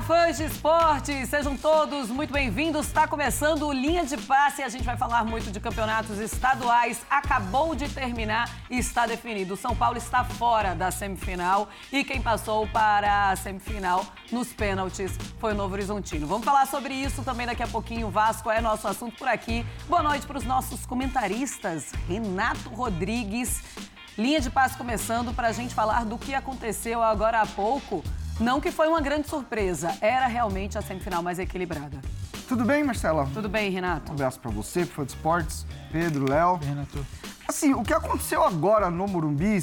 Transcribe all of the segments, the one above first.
fãs de esporte, sejam todos muito bem-vindos. Está começando o Linha de Passe e a gente vai falar muito de campeonatos estaduais. Acabou de terminar e está definido. O São Paulo está fora da semifinal e quem passou para a semifinal nos pênaltis foi o Novo Horizontino. Vamos falar sobre isso também daqui a pouquinho. O Vasco é nosso assunto por aqui. Boa noite para os nossos comentaristas. Renato Rodrigues. Linha de Passe começando para a gente falar do que aconteceu agora há pouco. Não que foi uma grande surpresa, era realmente a semifinal mais equilibrada. Tudo bem, Marcela? Tudo bem, Renato? Um abraço pra você, fã de esportes, Pedro, Léo. Renato. Assim, o que aconteceu agora no Morumbi,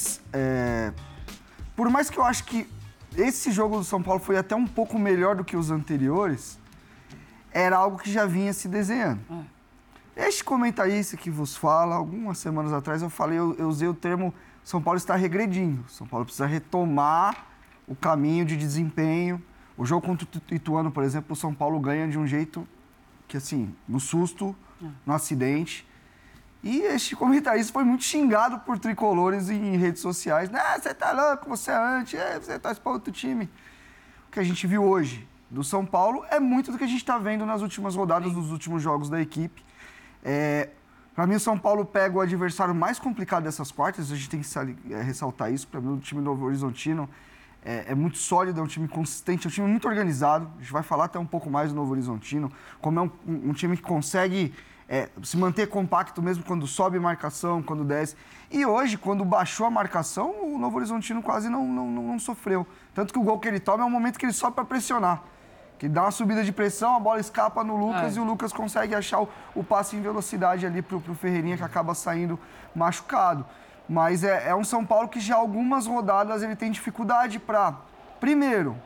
por mais que eu acho que esse jogo do São Paulo foi até um pouco melhor do que os anteriores, era algo que já vinha se desenhando. Este comentarista que vos fala, algumas semanas atrás eu usei o termo São Paulo está regredindo. São Paulo precisa retomar o caminho de desempenho. O jogo contra o Ituano, por exemplo, o São Paulo ganha de um jeito que, assim, no susto, no acidente. E este comentarista foi muito xingado por tricolores em redes sociais. Você tá louco, você é anti, você tá para outro time. O que a gente viu hoje do São Paulo é muito do que a gente está vendo nas últimas rodadas, nos últimos jogos da equipe. Para mim, o São Paulo pega o adversário mais complicado dessas quartas, a gente tem que ressaltar isso. Para mim, o time Novo Horizontino é muito sólido, é um time consistente, é um time muito organizado. A gente vai falar até um pouco mais do Novo Horizontino, como é um time que consegue se manter compacto mesmo quando sobe marcação, quando desce. E hoje, quando baixou a marcação, o Novo Horizontino quase não sofreu. Tanto que o gol que ele toma é um momento que ele sobe para pressionar. Que dá uma subida de pressão, a bola escapa no Lucas e o Lucas consegue achar o passe em velocidade ali pro Ferreirinha, que acaba saindo machucado. Mas é um São Paulo que já algumas rodadas ele tem dificuldade para, primeiro,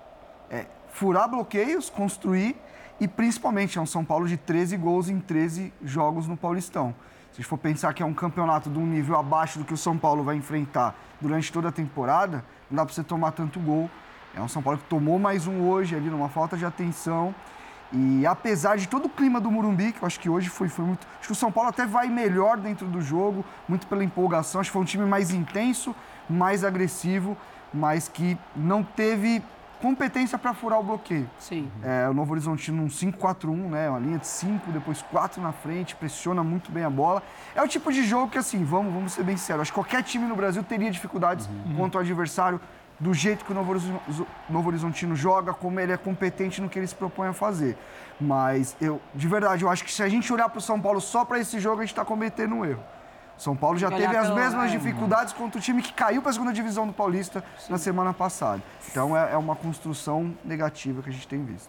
furar bloqueios, construir, e principalmente é um São Paulo de 13 gols em 13 jogos no Paulistão. Se a gente for pensar que é um campeonato de um nível abaixo do que o São Paulo vai enfrentar durante toda a temporada, não dá para você tomar tanto gol. É um São Paulo que tomou mais um hoje ali, numa falta de atenção. E apesar de todo o clima do Morumbi, que eu acho que hoje foi muito... Acho que o São Paulo até vai melhor dentro do jogo, muito pela empolgação. Acho que foi um time mais intenso, mais agressivo, mas que não teve competência para furar o bloqueio. Sim. O Novo Horizontino, um 5-4-1, né? Uma linha de 5, depois 4 na frente, pressiona muito bem a bola. É o tipo de jogo que, assim, vamos ser bem sérios, acho que qualquer time no Brasil teria dificuldades contra o adversário, do jeito que o Novo Horizontino joga, como ele é competente no que ele se propõe a fazer. Mas, de verdade, eu acho que se a gente olhar para o São Paulo só para esse jogo, a gente está cometendo um erro. O São Paulo já teve as mesmas dificuldades contra o time que caiu para a segunda divisão do Paulista na semana passada. Então, é uma construção negativa que a gente tem visto.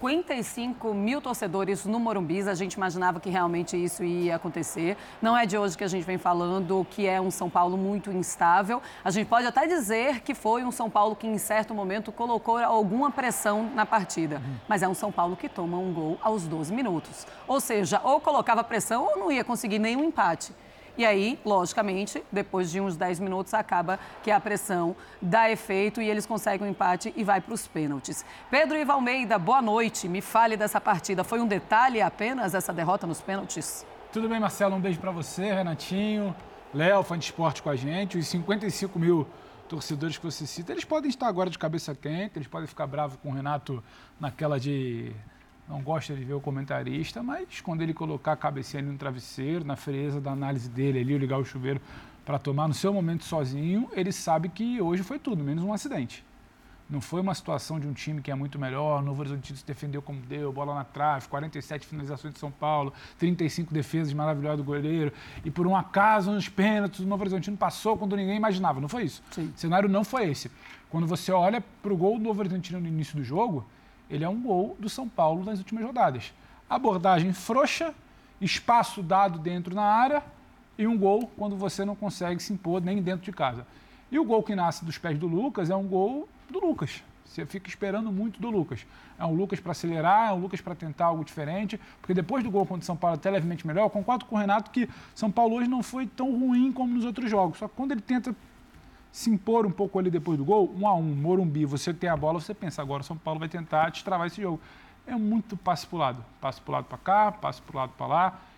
55 mil torcedores no Morumbi, a gente imaginava que realmente isso ia acontecer. Não é de hoje que a gente vem falando que é um São Paulo muito instável. A gente pode até dizer que foi um São Paulo que, em certo momento, colocou alguma pressão na partida. Mas é um São Paulo que toma um gol aos 12 minutos. Ou seja, ou colocava pressão ou não ia conseguir nenhum empate. E aí, logicamente, depois de uns 10 minutos, acaba que a pressão dá efeito e eles conseguem um empate e vai para os pênaltis. Pedro Ivo Almeida, boa noite. Me fale dessa partida. Foi um detalhe apenas essa derrota nos pênaltis? Tudo bem, Marcelo? Um beijo para você, Renatinho, Léo, fã de esporte com a gente. Os 55 mil torcedores que você cita, eles podem estar agora de cabeça quente, eles podem ficar bravos com o Renato naquela de... Não gosta de ver o comentarista, mas quando ele colocar a cabecinha ali no travesseiro, na frieza da análise dele ali, ligar o chuveiro para tomar no seu momento sozinho, ele sabe que hoje foi tudo, menos um acidente. Não foi uma situação de um time que é muito melhor, o Novo Horizontino se defendeu como deu, bola na trave, 47 finalizações de São Paulo, 35 defesas maravilhosas do goleiro, e por um acaso, nos pênaltis, o Novo Horizontino passou quando ninguém imaginava, não foi isso? Sim. O cenário não foi esse. Quando você olha para o gol do Novo Horizontino no início do jogo, ele é um gol do São Paulo nas últimas rodadas. Abordagem frouxa, espaço dado dentro na área e um gol quando você não consegue se impor nem dentro de casa. E o gol que nasce dos pés do Lucas é um gol do Lucas. Você fica esperando muito do Lucas. É um Lucas para acelerar, é um Lucas para tentar algo diferente, porque depois do gol contra o São Paulo até levemente melhor, eu concordo com o Renato que São Paulo hoje não foi tão ruim como nos outros jogos. Só que quando ele tenta se impor um pouco ali depois do gol, 1-1, Morumbi, você tem a bola, você pensa, agora o São Paulo vai tentar destravar esse jogo. É muito passe para o lado para cá, passe para o lado para lá,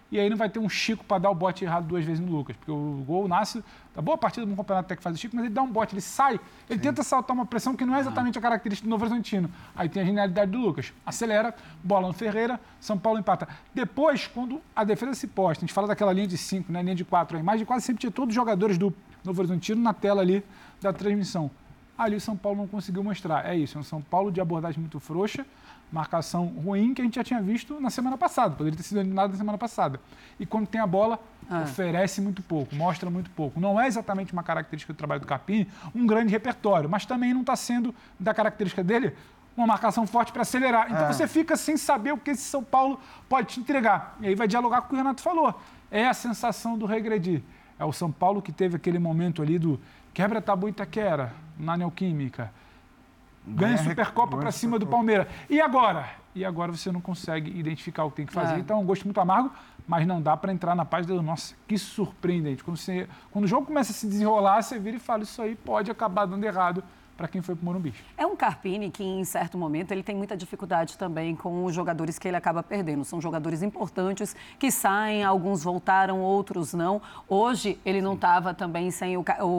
e aí não vai ter um Chico para dar o bote errado 2 vezes no Lucas, porque o gol nasce da boa partida do campeonato até que faz o Chico, mas ele dá um bote, ele sai, ele tenta saltar uma pressão que não é exatamente a característica do Novo Horizontino. Aí tem a genialidade do Lucas. Acelera, bola no Ferreira, São Paulo empata. Depois, quando a defesa se posta, a gente fala daquela linha de 5, né, linha de 4, a imagem quase sempre tinha todos os jogadores do Novo Horizontino na tela ali da transmissão. Ali o São Paulo não conseguiu mostrar. É isso, é um São Paulo de abordagem muito frouxa, marcação ruim que a gente já tinha visto na semana passada, poderia ter sido eliminado na semana passada. E quando tem a bola, oferece muito pouco, mostra muito pouco. Não é exatamente uma característica do trabalho do Carpini, um grande repertório, mas também não está sendo da característica dele uma marcação forte para acelerar. Então você fica sem saber o que esse São Paulo pode te entregar. E aí vai dialogar com o que o Renato falou. É a sensação do regredir. É o São Paulo que teve aquele momento ali do quebra tabu Itaquera, na Neoquímica, ganha a Supercopa para cima do Palmeiras. E agora? E agora você não consegue identificar o que tem que fazer. Então é um gosto muito amargo, mas não dá para entrar na página do nossa, que surpreendente. Quando o jogo começa a se desenrolar, você vira e fala, isso aí pode acabar dando errado para quem foi para o Morumbi. É um Carpini que, em certo momento, ele tem muita dificuldade também com os jogadores que ele acaba perdendo. São jogadores importantes que saem, alguns voltaram, outros não. Hoje, ele não estava também sem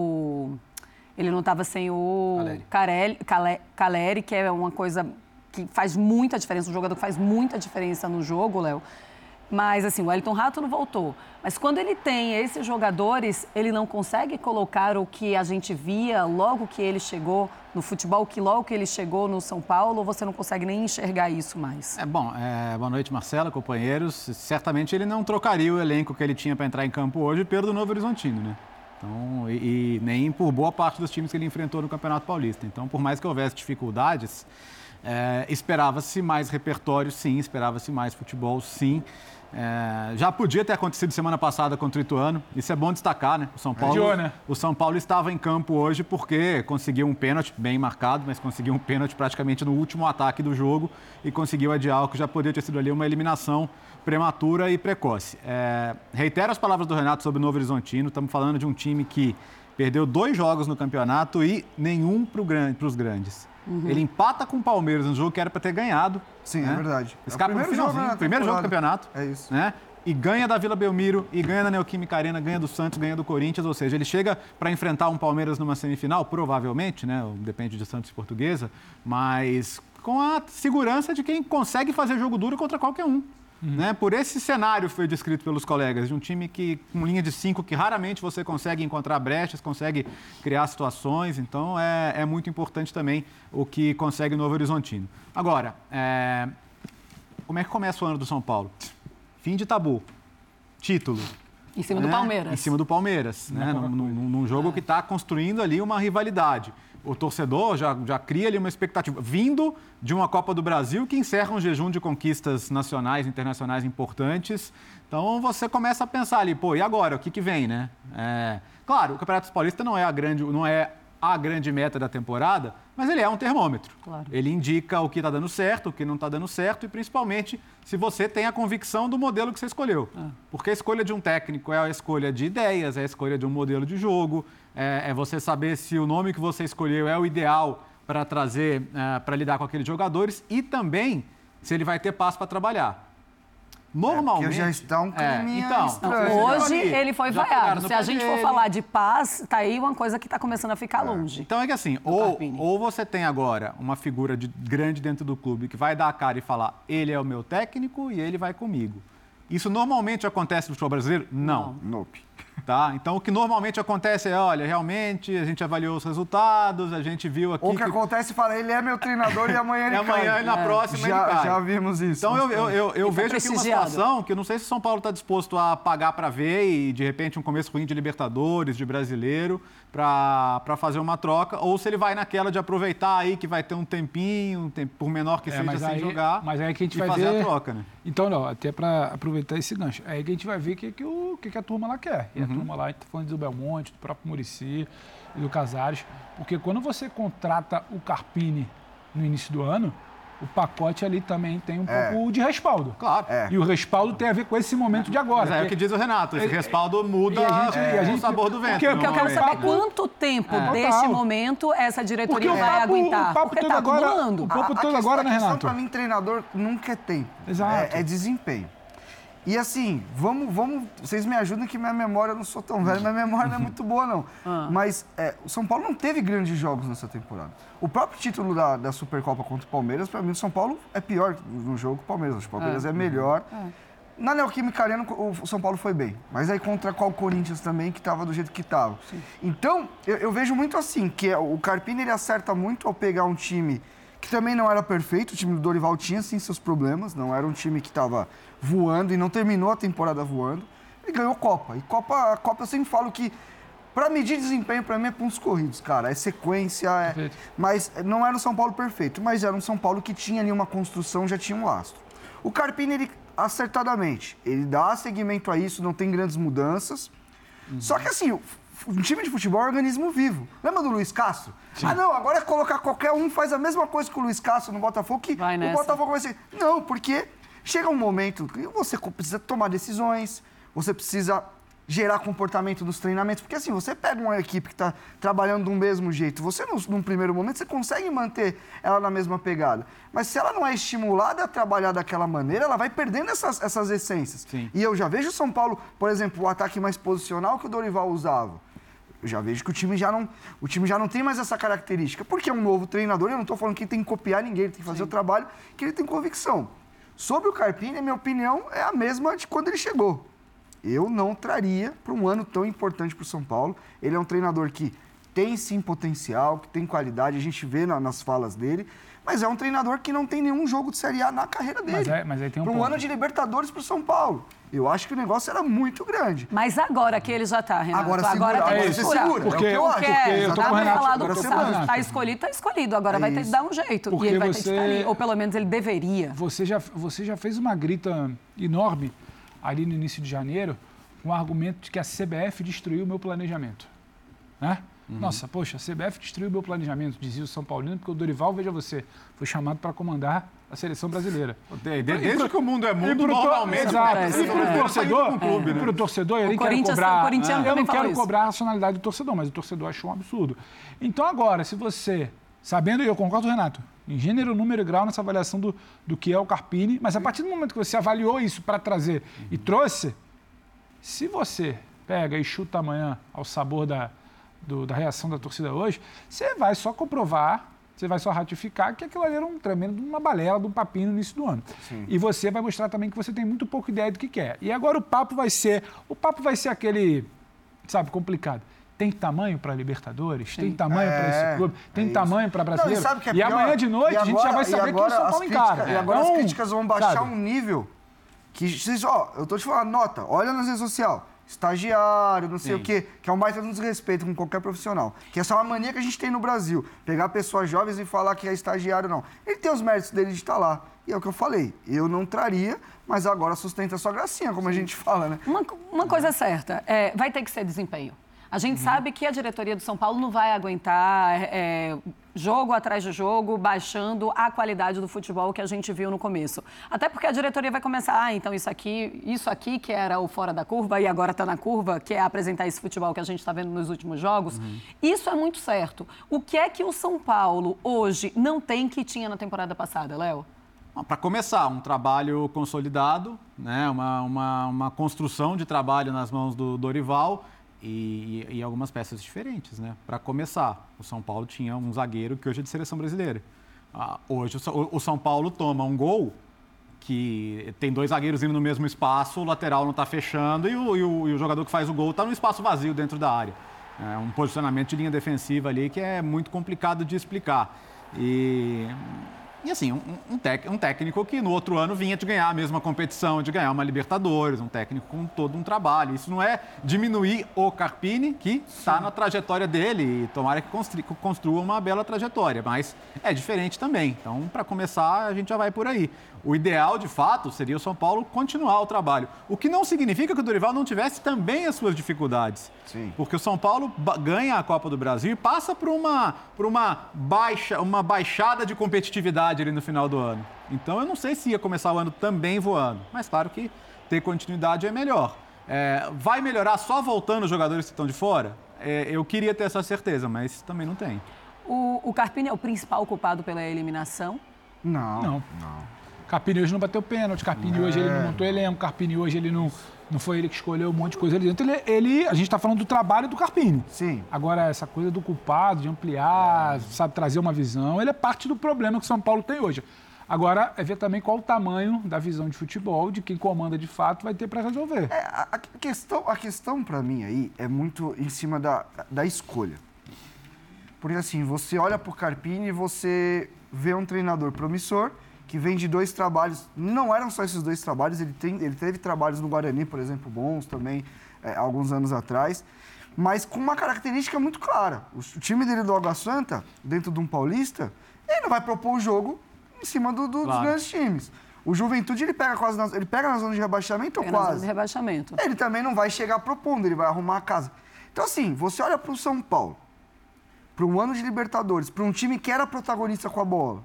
ele não estava sem o Caleri, que é uma coisa que faz muita diferença, um jogador que faz muita diferença no jogo, Léo. Mas, assim, o Wellington Rato não voltou. Mas quando ele tem esses jogadores, ele não consegue colocar o que a gente via logo que ele chegou no futebol, que logo que ele chegou no São Paulo, ou você não consegue nem enxergar isso mais? Boa noite, Marcela, companheiros. Certamente ele não trocaria o elenco que ele tinha para entrar em campo hoje pelo Novo Horizontino, né? Então, e nem por boa parte dos times que ele enfrentou no Campeonato Paulista. Então, por mais que houvesse dificuldades, esperava-se mais repertório, sim, esperava-se mais futebol, sim. Já podia ter acontecido semana passada contra o Ituano, isso é bom destacar, né? O São Paulo estava em campo hoje porque conseguiu um pênalti, bem marcado, mas conseguiu um pênalti praticamente no último ataque do jogo e conseguiu adiar o que já poderia ter sido ali uma eliminação prematura e precoce. Reitero as palavras do Renato sobre o Novo Horizontino, estamos falando de um time que perdeu 2 jogos no campeonato e nenhum para os grandes. Ele empata com o Palmeiras no jogo que era para ter ganhado. Sim, né? É verdade. Escapa no finalzinho, primeiro jogo do campeonato. É isso. Né? E ganha da Vila Belmiro, e ganha da Neoquímica Arena, ganha do Santos, ganha do Corinthians. Ou seja, ele chega para enfrentar um Palmeiras numa semifinal, provavelmente, né? Depende de Santos e Portuguesa, mas com a segurança de quem consegue fazer jogo duro contra qualquer um. Né? Por esse cenário foi descrito pelos colegas, de um time que, com linha de 5, que raramente você consegue encontrar brechas, consegue criar situações, então é muito importante também o que consegue o Novo Horizontino. Agora, como é que começa o ano do São Paulo? Fim de tabu, título. Em cima do Palmeiras. Em cima do Palmeiras, né? Num jogo que está construindo ali uma rivalidade. O torcedor já cria ali uma expectativa, vindo de uma Copa do Brasil que encerra um jejum de conquistas nacionais e internacionais importantes. Então, você começa a pensar ali, e agora? O que vem, né? Claro, o Campeonato Paulista não é a grande meta da temporada, mas ele é um termômetro. Claro. Ele indica o que está dando certo, o que não está dando certo e, principalmente, se você tem a convicção do modelo que você escolheu. Porque a escolha de um técnico é a escolha de ideias, é a escolha de um modelo de jogo, é você saber se o nome que você escolheu é o ideal para trazer, para lidar com aqueles jogadores e também se ele vai ter passo para trabalhar. Normalmente... Porque já está um climinha estranho. Hoje ele foi vaiado. Se a gente for falar de paz, tá aí uma coisa que está começando a ficar longe. Então é que assim, ou você tem agora uma figura grande dentro do clube que vai dar a cara e falar, ele é o meu técnico e ele vai comigo. Isso normalmente acontece no futebol brasileiro? Não. Nope. Tá? Então, o que normalmente acontece é, olha, realmente, a gente avaliou os resultados, a gente viu aqui... Ou o que acontece e fala, ele é meu treinador e amanhã ele cai. E amanhã, na próxima, ele cai. Já vimos isso. Então, eu vejo aqui uma situação que eu não sei se o São Paulo está disposto a pagar para ver e, de repente, um começo ruim de Libertadores, de Brasileiro, para fazer uma troca, ou se ele vai naquela de aproveitar aí que vai ter um tempinho, por menor que seja, sem jogar, mas aí que a gente vai fazer ver... a troca, né? Então, não, até para aproveitar esse gancho, é aí que a gente vai ver o que a turma lá quer. E a turma lá, a gente está falando do Belmonte, do próprio Muricy e do Casares, porque quando você contrata o Carpini no início do ano, o pacote ali também tem um pouco de respaldo. Claro. E o respaldo tem a ver com esse momento de agora. Mas é o que diz o Renato, esse respaldo muda o sabor do vento. Porque eu quero saber quanto tempo deste momento essa diretoria vai aguentar. Porque está acumulando. O papo todo agora, né, Renato? Para mim, treinador nunca é tempo. Exato. É desempenho. E assim, vocês me ajudam que minha memória, eu não sou tão velho, minha memória não é muito boa, não. Mas o São Paulo não teve grandes jogos nessa temporada. O próprio título da Supercopa contra o Palmeiras, para mim, o São Paulo é pior no jogo que o Palmeiras. Acho que o Palmeiras é melhor. Na Neoquímica Arena, o São Paulo foi bem. Mas aí contra qual Corinthians também, que estava do jeito que estava. Então, eu vejo muito assim, que o Carpini, ele acerta muito ao pegar um time que também não era perfeito. O time do Dorival tinha, sim, seus problemas. Não era um time que estava voando e não terminou a temporada voando. Ele ganhou Copa. E a Copa eu sempre falo que, para medir desempenho, para mim é pontos corridos, cara. É sequência, mas não era um São Paulo perfeito. Mas era um São Paulo que tinha ali uma construção, já tinha um lastro. O Carpini, ele acertadamente, ele dá seguimento a isso, não tem grandes mudanças. Só que assim, um time de futebol é um organismo vivo. Lembra do Luiz Castro? Sim. Ah, não, agora é colocar qualquer um, faz a mesma coisa que o Luiz Castro no Botafogo, que o Botafogo vai ser... Não, porque chega um momento que você precisa tomar decisões, você precisa gerar comportamento dos treinamentos, porque assim, você pega uma equipe que está trabalhando do mesmo jeito, você num primeiro momento, você consegue manter ela na mesma pegada, mas se ela não é estimulada a trabalhar daquela maneira, ela vai perdendo essas essências. Sim. E eu já vejo o São Paulo, por exemplo, o ataque mais posicional que o Dorival usava, eu já vejo que o time já não tem mais essa característica, porque é um novo treinador, eu não estou falando que ele tem que copiar ninguém, ele tem que fazer o trabalho que ele tem convicção. Sobre o Carpini, a minha opinião é a mesma de quando ele chegou. Eu não traria para um ano tão importante para o São Paulo. Ele é um treinador que tem sim potencial, que tem qualidade, a gente vê nas falas dele, mas é um treinador que não tem nenhum jogo de Série A na carreira dele. Mas aí tem um para um ponto. ano de Libertadores para o São Paulo. Eu acho que o negócio era muito grande. Mas agora que ele já está, Renato. Agora tem que segurar. Porque eu acho. eu tô com o Renato. Está escolhido, está escolhido. Agora vai ter que dar um jeito. Porque e ele vai ter que ficar ali. Ou pelo menos ele deveria. Você já fez uma grita enorme ali no início de janeiro com o argumento de que a CBF destruiu o meu planejamento. Né? Nossa, poxa, a CBF destruiu o meu planejamento, dizia o São Paulino, porque o Dorival, veja você, foi chamado para comandar a seleção brasileira. Desde que o mundo é mundo, normalmente... Exato. E para o torcedor, eu nem quero cobrar... Eu não quero cobrar a racionalidade do torcedor, mas o torcedor achou um absurdo. Então agora, se você, sabendo, e eu concordo, Renato, em gênero, número e grau nessa avaliação do que é o Carpini, mas a partir do momento que você avaliou isso para trazer e trouxe, se você pega e chuta amanhã ao sabor da reação da torcida hoje, você vai só comprovar, você vai só ratificar que aquilo ali era uma balela, de um papinho no início do ano. Sim. E você vai mostrar também que você tem muito pouca ideia do que quer. E agora o papo vai ser aquele, sabe, complicado. Tem tamanho para Libertadores? Sim. Tem tamanho para esse clube? Tem tamanho para brasileiro? Não, e amanhã de noite a gente já vai saber que o São Paulo encara. E agora as críticas vão baixar um nível que vocês, eu tô te falando, nota, olha nas redes sociais, estagiário, não sei o quê, que é um baita de um desrespeito com qualquer profissional. Que essa é uma mania que a gente tem no Brasil, pegar pessoas jovens e falar que é estagiário, não. Ele tem os méritos dele de estar lá. E é o que eu falei, eu não traria, mas agora sustenta a sua gracinha, como a gente fala, né? Uma coisa é certa, vai ter que ser desempenho. A gente sabe que a diretoria do São Paulo não vai aguentar jogo atrás de jogo, baixando a qualidade do futebol que a gente viu no começo. Até porque a diretoria vai começar, então isso aqui que era o fora da curva e agora está na curva, que é apresentar esse futebol que a gente está vendo nos últimos jogos. Isso é muito certo. O que é que o São Paulo hoje não tem que tinha na temporada passada, Léo? Para começar, um trabalho consolidado, né? uma construção de trabalho nas mãos do Dorival, e algumas peças diferentes, né? Para começar, o São Paulo tinha um zagueiro que hoje é de seleção brasileira. Hoje o São Paulo toma um gol que tem dois zagueiros indo no mesmo espaço, o lateral não está fechando e o jogador que faz o gol está no espaço vazio dentro da área. É um posicionamento de linha defensiva ali que é muito complicado de explicar. E assim, um técnico que no outro ano vinha de ganhar a mesma competição, de ganhar uma Libertadores, um técnico com todo um trabalho. Isso não é diminuir o Carpini, que está na trajetória dele, e tomara que construa uma bela trajetória, mas é diferente também. Então, para começar, a gente já vai por aí. O ideal, de fato, seria o São Paulo continuar o trabalho. O que não significa que o Dorival não tivesse também as suas dificuldades. Sim. Porque o São Paulo ganha a Copa do Brasil e passa por uma baixada de competitividade ali no final do ano. Então, eu não sei se ia começar o ano também voando. Mas, claro que ter continuidade é melhor. Vai melhorar só voltando os jogadores que estão de fora? Eu queria ter essa certeza, mas também não tem. O Carpini é o principal culpado pela eliminação? Não. Carpini hoje não bateu pênalti, Carpini hoje ele não montou elenco, Carpini hoje ele não foi ele que escolheu um monte de coisa ali dentro. A gente está falando do trabalho do Carpini. Sim. Agora, essa coisa do culpado, de ampliar, sabe, trazer uma visão, ele é parte do problema que o São Paulo tem hoje. Agora, é ver também qual o tamanho da visão de futebol, de quem comanda de fato, vai ter para resolver. A questão para mim aí é muito em cima da escolha. Porque assim, você olha pro Carpini e você vê um treinador promissor, que vem de 2 trabalhos, não eram só esses 2 trabalhos, ele teve trabalhos no Guarani, por exemplo, bons também, alguns anos atrás, mas com uma característica muito clara. O time dele do Água Santa, dentro de um paulista, ele não vai propor o jogo em cima dos grandes times. O Juventude, ele pega na zona de rebaixamento ou quase? Na zona de rebaixamento. Ele também não vai chegar propondo, ele vai arrumar a casa. Então, assim, você olha para o São Paulo, para um ano de Libertadores, para um time que era protagonista com a bola,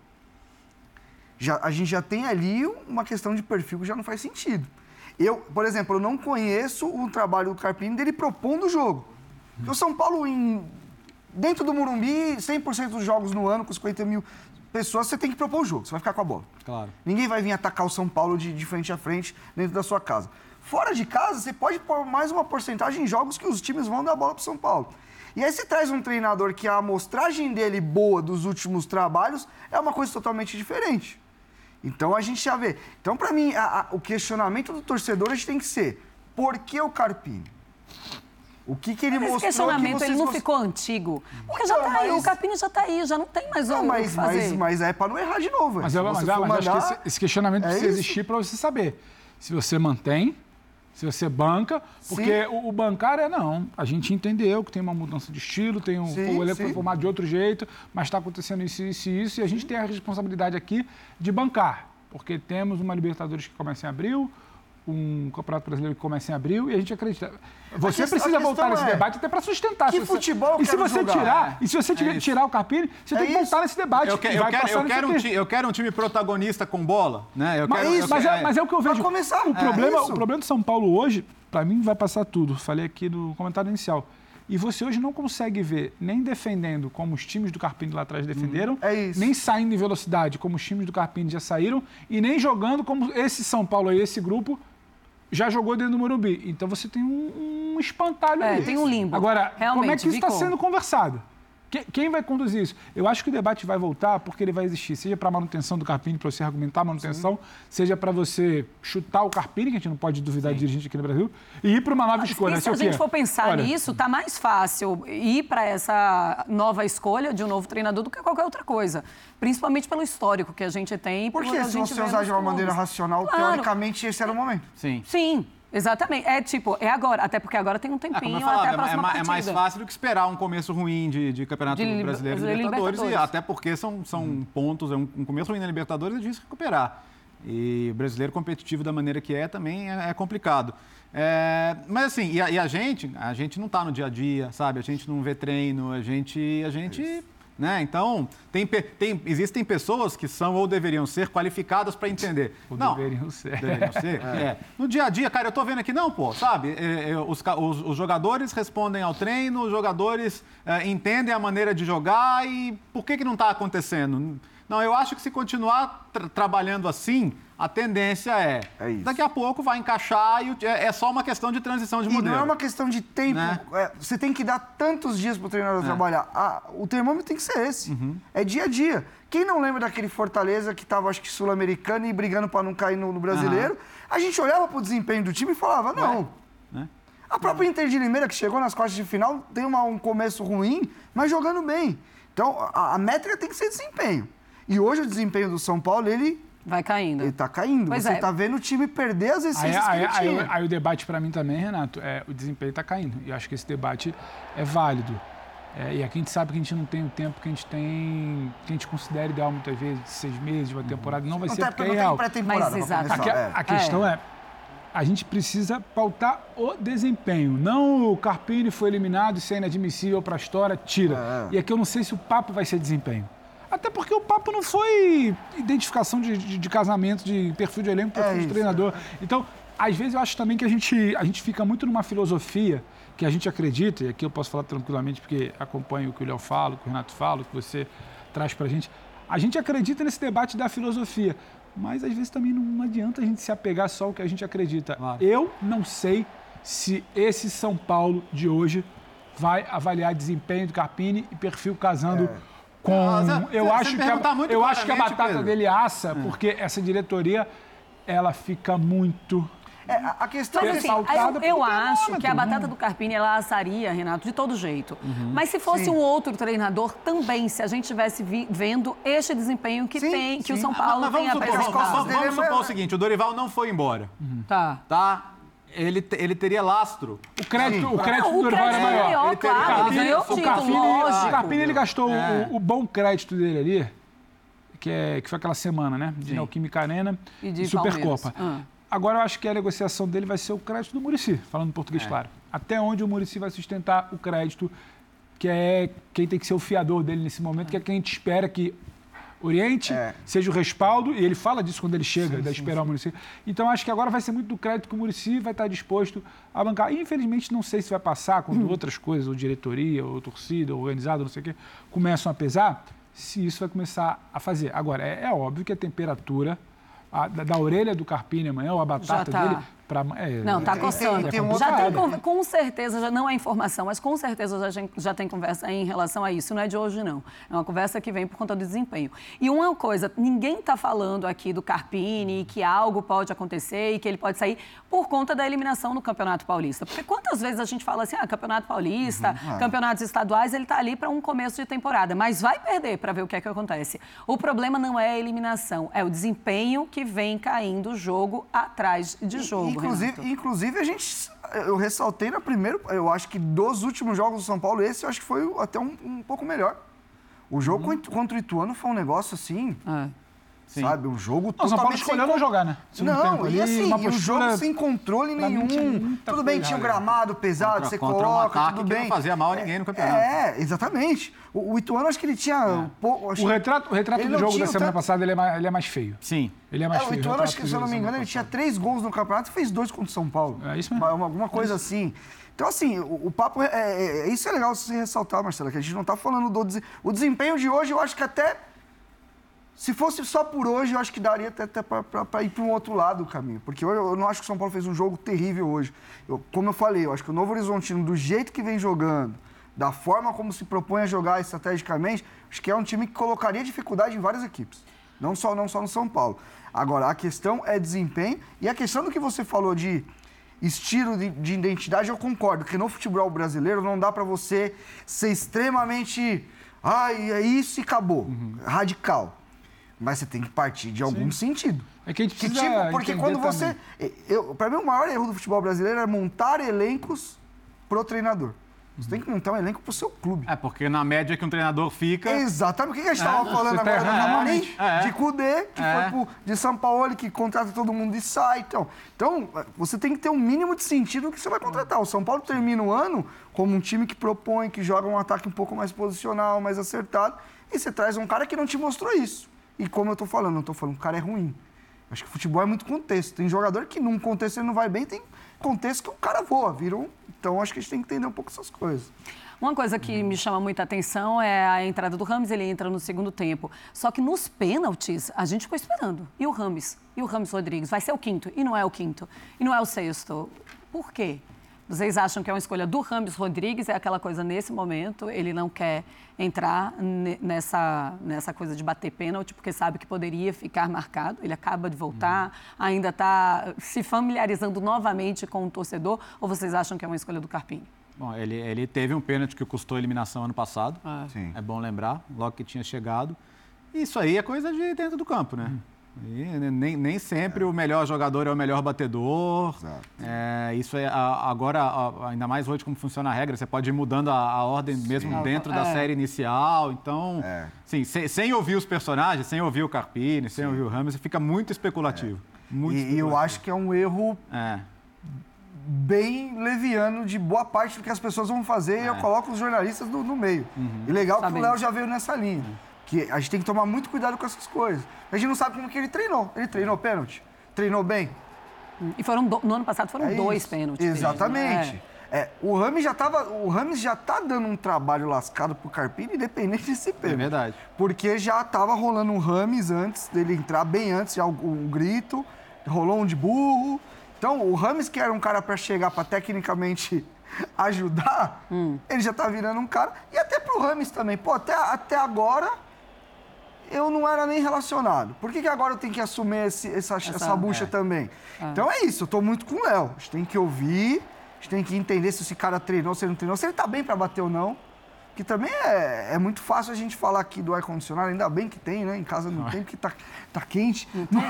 a gente já tem ali uma questão de perfil que já não faz sentido. Por exemplo, eu não conheço o trabalho do Carpini dele propondo o jogo. Porque o São Paulo, dentro do Morumbi, 100% dos jogos no ano, com 50 mil pessoas, você tem que propor o jogo, você vai ficar com a bola. Claro. Ninguém vai vir atacar o São Paulo de frente a frente dentro da sua casa. Fora de casa, você pode pôr mais uma porcentagem em jogos que os times vão dar bola para o São Paulo. E aí você traz um treinador que a amostragem dele boa dos últimos trabalhos é uma coisa totalmente diferente. Então a gente já vê. Então, para mim, o questionamento do torcedor a gente tem que ser: por que o Carpini? O que ele mostrou? Esse questionamento ele não ficou antigo. Porque já tá aí, o Carpini já tá aí, já não tem mais o que fazer. Mas é para não errar de novo. Mas acho que esse questionamento precisa existir para você saber se você mantém, se você banca, porque o bancar a gente entendeu que tem uma mudança de estilo, o elenco foi formado de outro jeito, mas está acontecendo isso, e a gente tem a responsabilidade aqui de bancar, porque temos uma Libertadores que começa em abril, um Campeonato Brasileiro que começa em abril, e a gente acredita. Você precisa voltar nesse debate até para sustentar. Que futebol e se você tirar o Carpini, você tem que voltar nesse debate. Eu quero um time protagonista com bola, né? Mas é o que eu vejo. O problema do São Paulo hoje, para mim, vai passar tudo. Falei aqui no comentário inicial. E você hoje não consegue ver nem defendendo como os times do Carpini lá atrás defenderam, nem saindo em velocidade como os times do Carpini já saíram, e nem jogando como esse São Paulo aí, esse grupo, já jogou dentro do Morumbi. Então você tem um espantalho ali. Tem um limbo. Agora, como é que isso está sendo conversado? Quem vai conduzir isso? Eu acho que o debate vai voltar porque ele vai existir, seja para a manutenção do Carpini, para você argumentar a manutenção, seja para você chutar o Carpini, que a gente não pode duvidar de dirigente aqui no Brasil, e ir para uma nova escolha. Se a gente for pensar nisso, tá mais fácil ir para essa nova escolha de um novo treinador do que qualquer outra coisa. Principalmente pelo histórico que a gente tem. Porque se você usar de uma maneira racional, teoricamente esse era o momento. Sim. Exatamente. É agora. Até porque agora tem um tempinho até a próxima partida. É mais fácil do que esperar um começo ruim de Campeonato Brasileiro e Libertadores. E até porque são pontos, um começo ruim na Libertadores é difícil recuperar. E o brasileiro competitivo da maneira que também é complicado. Mas assim, e a gente não está no dia a dia, sabe? A gente não vê treino, a gente né? Então, existem pessoas que são ou deveriam ser qualificadas para entender. Deveriam ser. No dia a dia, cara, eu tô vendo aqui, sabe? Os jogadores respondem ao treino, os jogadores entendem a maneira de jogar e por que não está acontecendo? Não, eu acho que se continuar trabalhando assim, a tendência é isso. Daqui a pouco vai encaixar e é só uma questão de transição de modelo. E não é uma questão de tempo. Né? Você tem que dar tantos dias para o treinador trabalhar. O termômetro tem que ser esse. É dia a dia. Quem não lembra daquele Fortaleza que estava, acho que, sul-americano e brigando para não cair no brasileiro? A gente olhava para o desempenho do time e falava, não. A própria Inter de Limeira, que chegou nas quartas de final, tem um começo ruim, mas jogando bem. Então, a métrica tem que ser desempenho. E hoje o desempenho do São Paulo, ele vai caindo. Ele está caindo. Você está vendo o time perder as essências que ele tinha. Aí o debate para mim também, Renato, o desempenho está caindo. E eu acho que esse debate é válido. E aqui a gente sabe que a gente não tem o tempo que a gente tem, que a gente considera ideal muitas vezes, 6 meses de uma temporada. Não vai ser porque é real. Mas exatamente. A questão a gente precisa pautar o desempenho. Não o Carpini foi eliminado, isso é inadmissível para a história, tira. E aqui eu não sei se o papo vai ser desempenho. Até porque o papo não foi identificação de casamento, de perfil de elenco, perfil de treinador. Então, às vezes eu acho também que a gente fica muito numa filosofia que a gente acredita, e aqui eu posso falar tranquilamente porque acompanho o que o Léo fala, o que o Renato fala, o que você traz pra gente. A gente acredita nesse debate da filosofia. Mas às vezes também não adianta a gente se apegar só ao que a gente acredita. Claro. Eu não sei se esse São Paulo de hoje vai avaliar desempenho do Carpini e perfil casando com... Eu acho que a batata Pedro. dele assa, porque essa diretoria, ela fica muito... A questão Mas é assim, Ressaltada eu por acho cronômetro, que a batata né? do Carpini, ela assaria, Renato, de todo jeito. Mas se fosse Sim. um outro treinador, também, se a gente estivesse vendo este desempenho que Sim, que o sim. São Paulo tem apresentado. dele é Vamos supor maior. o seguinte, o Dorival não foi embora, Tá. tá? Ele teria lastro. O crédito Não, do o Dorival crédito é maior. Ele teria- claro, Carpini- ele ganhou o O título, lógico. Carpini, ele gastou o bom crédito dele ali, que foi aquela semana, né? De Neoquímica Arena E de Supercopa. Palmeiras. Agora eu acho que a negociação dele vai ser o crédito do Muricy, falando em português claro. Até onde o Muricy vai sustentar o crédito, que é quem tem que ser o fiador dele nesse momento, que é quem a gente espera que oriente, seja o respaldo, e ele fala disso quando ele chega, da esperar o Muricy. Então acho que agora vai ser muito do crédito que o Muricy vai estar disposto a bancar. E, infelizmente, não sei se vai passar quando outras coisas, ou diretoria, ou torcida, ou organizado, não sei o quê, começam a pesar, se isso vai começar a fazer. Agora, é óbvio que a temperatura da orelha do Carpini amanhã, ou a batata Já tá. dele... Não, tá coçando. tem um Já outro tem, lado. com certeza, já não é informação, mas com certeza já tem conversa em relação a isso. Não é de hoje, não. É uma conversa que vem por conta do desempenho. E uma coisa, ninguém está falando aqui do Carpini, que algo pode acontecer e que ele pode sair por conta da eliminação no Campeonato Paulista. Porque quantas vezes a gente fala assim, Campeonato Paulista, campeonatos estaduais, ele está ali para um começo de temporada, mas vai perder para ver o que é que acontece. O problema não é a eliminação, é o desempenho que vem caindo jogo atrás de jogo. Inclusive, eu ressaltei na primeira, eu acho que dos últimos jogos do São Paulo, esse eu acho que foi até um pouco melhor. O jogo contra o Ituano foi um negócio assim, sabe? Um jogo O São Paulo escolheu não jogar, né? Segundo tempo Não, ali, e assim, uma e o jogo postura- sem controle pra mim tinha nenhum. muita Tudo bem, coisa tinha um errada. gramado pesado, você Contra um coloca, ataque tudo que bem. não fazia mal a ninguém no campeonato. Exatamente. O Ituano, acho que ele tinha... O retrato ele do não jogo tinha da semana tanto- passada, ele é mais feio. Sim. Ele é mais o feio. Ituano, retrato acho que, do se eu não jogo me da engano, ele semana tinha 3 gols no campeonato e fez 2 contra o São Paulo. É isso mesmo. Alguma coisa assim. Então, assim, o papo... isso é legal você ressaltar, Marcelo, que a gente não está falando do... O desempenho de hoje, eu acho que até... Se fosse só por hoje, eu acho que daria até para ir para um outro lado do caminho. Porque eu não acho que o São Paulo fez um jogo terrível hoje. Como eu falei, eu acho que o Novo Horizontino, do jeito que vem jogando, da forma como se propõe a jogar estrategicamente, acho que é um time que colocaria dificuldade em várias equipes. Não só no São Paulo. Agora, a questão é desempenho. E a questão do que você falou de estilo de identidade, eu concordo. Que no futebol brasileiro não dá para você ser extremamente... é isso e acabou. Radical. Mas você tem que partir de algum sentido. É que a gente precisa Porque entender quando você... Para mim, o maior erro do futebol brasileiro é montar elencos pro treinador. Você tem que montar um elenco pro seu clube. Porque na média que um treinador fica... Exatamente. O que a gente estava falando você tá agora do errado. Camarim? De Kudê, que foi de São Paulo, que contrata todo mundo e sai. Então, você tem que ter um mínimo de sentido no que você vai contratar. O São Paulo termina o ano como um time que propõe, que joga um ataque um pouco mais posicional, mais acertado. E você traz um cara que não te mostrou isso. E como eu estou falando, não estou falando que o cara é ruim. Acho que o futebol é muito contexto. Tem jogador que num contexto ele não vai bem, tem contexto que o cara voa, Então, acho que a gente tem que entender um pouco essas coisas. Uma coisa que me chama muita atenção é a entrada do Rames, ele entra no segundo tempo. Só que nos pênaltis, a gente ficou esperando. E o Rames? E o Rames Rodrigues? Vai ser o quinto? E não é o quinto? E não é o sexto? Por quê? Vocês acham que é uma escolha do Rames Rodrigues? É aquela coisa nesse momento, ele não quer entrar nessa coisa de bater pênalti, porque sabe que poderia ficar marcado. Ele acaba de voltar, ainda está se familiarizando novamente com o torcedor. Ou vocês acham que é uma escolha do Carpini? Bom, ele teve um pênalti que custou a eliminação ano passado. Sim. É bom lembrar, logo que tinha chegado. Isso aí é coisa de dentro do campo, né? E nem sempre o melhor jogador é o melhor batedor. Isso é agora, ainda mais hoje como funciona a regra, você pode ir mudando a ordem mesmo dentro da série inicial. Então, sim, sem ouvir os personagens, sem ouvir o Carpini, sem ouvir o Rames, fica muito especulativo. E eu acho que é um erro bem leviano de boa parte do que as pessoas vão fazer e eu coloco os jornalistas no meio. E legal que o Léo já veio nessa linha. Que a gente tem que tomar muito cuidado com essas coisas. A gente não sabe como que ele treinou. Ele treinou pênalti? Treinou bem? E no ano passado foram 2 pênaltis. Exatamente. Mesmo, O Rames já tá dando um trabalho lascado pro Carpini, independente desse pênalti. É verdade. Porque já tava rolando um Rames antes dele entrar, bem antes, já um grito, rolou um de burro. Então, o Rames, que era um cara para chegar, para tecnicamente ajudar, ele já tá virando um cara. E até pro Rames também. Pô, até agora, eu não era nem relacionado. Por que agora eu tenho que assumir essa bucha também? Então é isso, eu tô muito com o Léo. A gente tem que ouvir, a gente tem que entender se esse cara treinou, se ele não treinou, se ele tá bem para bater ou não. Que também é muito fácil a gente falar aqui do ar-condicionado, ainda bem que tem, né? Em casa não tem, porque tá quente.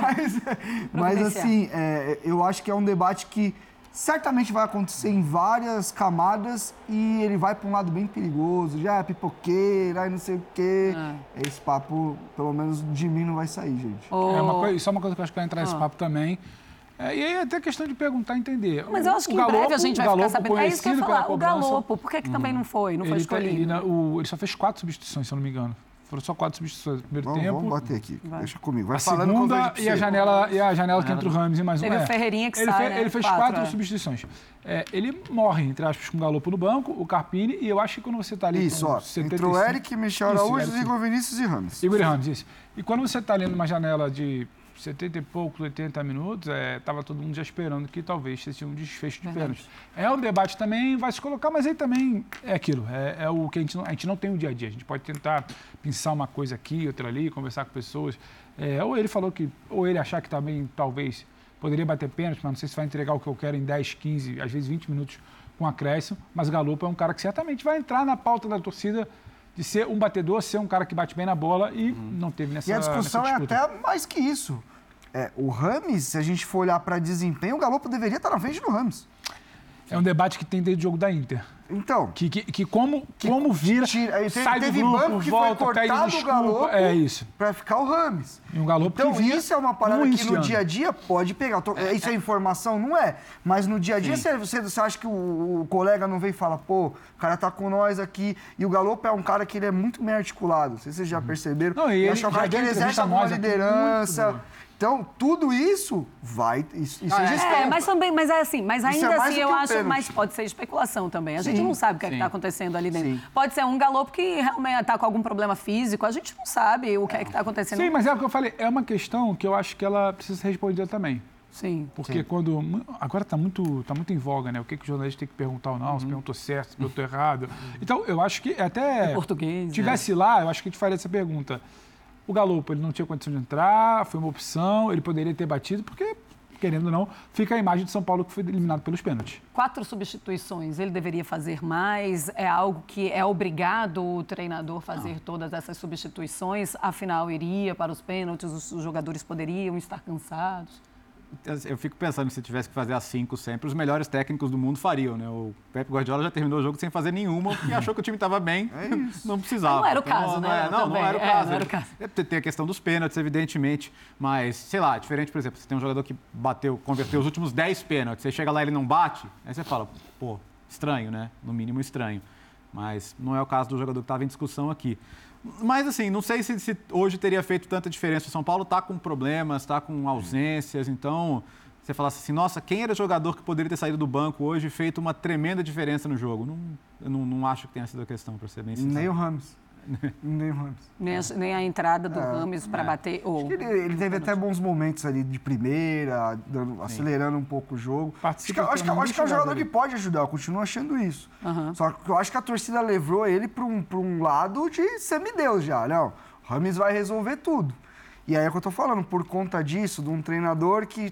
Mas assim, eu acho que é um debate que certamente vai acontecer em várias camadas e ele vai para um lado bem perigoso. Já é pipoqueira, não sei o quê. Esse papo, pelo menos de mim, não vai sair, gente. Só uma coisa que eu acho que vai entrar nesse papo também. E aí até questão de perguntar, entender. Mas eu acho que em breve a gente vai ficar sabendo. É isso que eu ia falar, o Galopo, por que também não foi escolhido? Ele só fez 4 substituições, se eu não me engano. Foram só 4 substituições no primeiro tempo. Vamos bater aqui, deixa comigo. Vai a falando segunda e a janela que entra o Rames e mais um. Teve o Ferreirinha que sai, né? Ele fez 4 substituições. Ele morre, entre aspas, com o Galopo no banco, o Carpini, e eu acho que quando você tá ali isso, entrou o Eric, Michel Araújo, Igor Vinícius e Rames. Igor e Rames, isso. E quando você tá ali numa janela de 70 e poucos, 80 minutos, estava todo mundo já esperando que talvez seja um desfecho de pênalti. É um debate também, vai se colocar, mas aí também é aquilo, é o que a gente não tem o dia a dia. A gente pode tentar pensar uma coisa aqui, outra ali, conversar com pessoas. Ou ele falou que, ou ele achar que também talvez poderia bater pênalti, mas não sei se vai entregar o que eu quero em 10, 15, às vezes 20 minutos com acréscimo, mas Galopo é um cara que certamente vai entrar na pauta da torcida de ser um batedor, ser um cara que bate bem na bola e não teve nessa disputa. E a discussão é até mais que isso. O Rames, se a gente for olhar para desempenho, o Galopo deveria estar na frente do Rames. É um debate que tem dentro do jogo da Inter. Então. Como vira, sai do grupo, banco que volta, foi pede cortado desculpa. O Galopo isso. Para ficar o Rames. E um Galopo então, que vinha isso é uma parada que no dia a dia pode pegar. Isso é informação? Não é. Mas no dia a dia, você acha que o colega não vem e fala, pô, o cara tá com nós aqui. E o Galopo é um cara que ele é muito bem articulado. Não sei se vocês já perceberam. Não, e ele, é um cara que ele exerce alguma liderança. Então, tudo isso vai. Isso mas é assim, mas ainda assim eu acho. Pênalti. Mas pode ser especulação também. A gente não sabe o que está acontecendo ali dentro. Pode ser um Galopo que realmente está com algum problema físico, a gente não sabe o que é que está acontecendo. Sim, mas é o que eu falei, é uma questão que eu acho que ela precisa ser respondida também. Sim. Porque quando. Agora está muito em voga, né? O que o jornalista tem que perguntar ou não, se perguntou certo, se perguntou errado. Então, eu acho que até. Português. Tivesse lá, eu acho que a gente faria essa pergunta. O Galopo, ele não tinha condição de entrar, foi uma opção, ele poderia ter batido, porque, querendo ou não, fica a imagem de São Paulo que foi eliminado pelos pênaltis. 4 substituições, ele deveria fazer mais? É algo que é obrigado o treinador fazer todas essas substituições? Afinal, iria para os pênaltis, os jogadores poderiam estar cansados? Eu fico pensando, se tivesse que fazer as 5 sempre, os melhores técnicos do mundo fariam, né? O Pep Guardiola já terminou o jogo sem fazer nenhuma e achou que o time estava bem, não precisava. Não era o caso, né? Não era o caso. Não era o caso. Tem a questão dos pênaltis, evidentemente, mas, sei lá, diferente, por exemplo, você tem um jogador que converteu os últimos 10 pênaltis, você chega lá e ele não bate, aí você fala, pô, estranho, né? No mínimo estranho. Mas não é o caso do jogador que estava em discussão aqui. Mas, assim, não sei se hoje teria feito tanta diferença. O São Paulo está com problemas, está com ausências, então você falasse assim, nossa, quem era jogador que poderia ter saído do banco hoje e feito uma tremenda diferença no jogo? Eu não acho que tenha sido a questão, para ser bem sincero. Nem o Rames. Nem o Rames. Nem a entrada do Rames para bater. Acho que ele teve até bons momentos ali de primeira, acelerando um pouco o jogo. Acho que é um jogador que pode ajudar, eu continuo achando isso. Só que eu acho que a torcida levou ele para um lado de semideus já. Não, o Rames vai resolver tudo. E aí é o que eu tô falando, por conta disso, de um treinador que...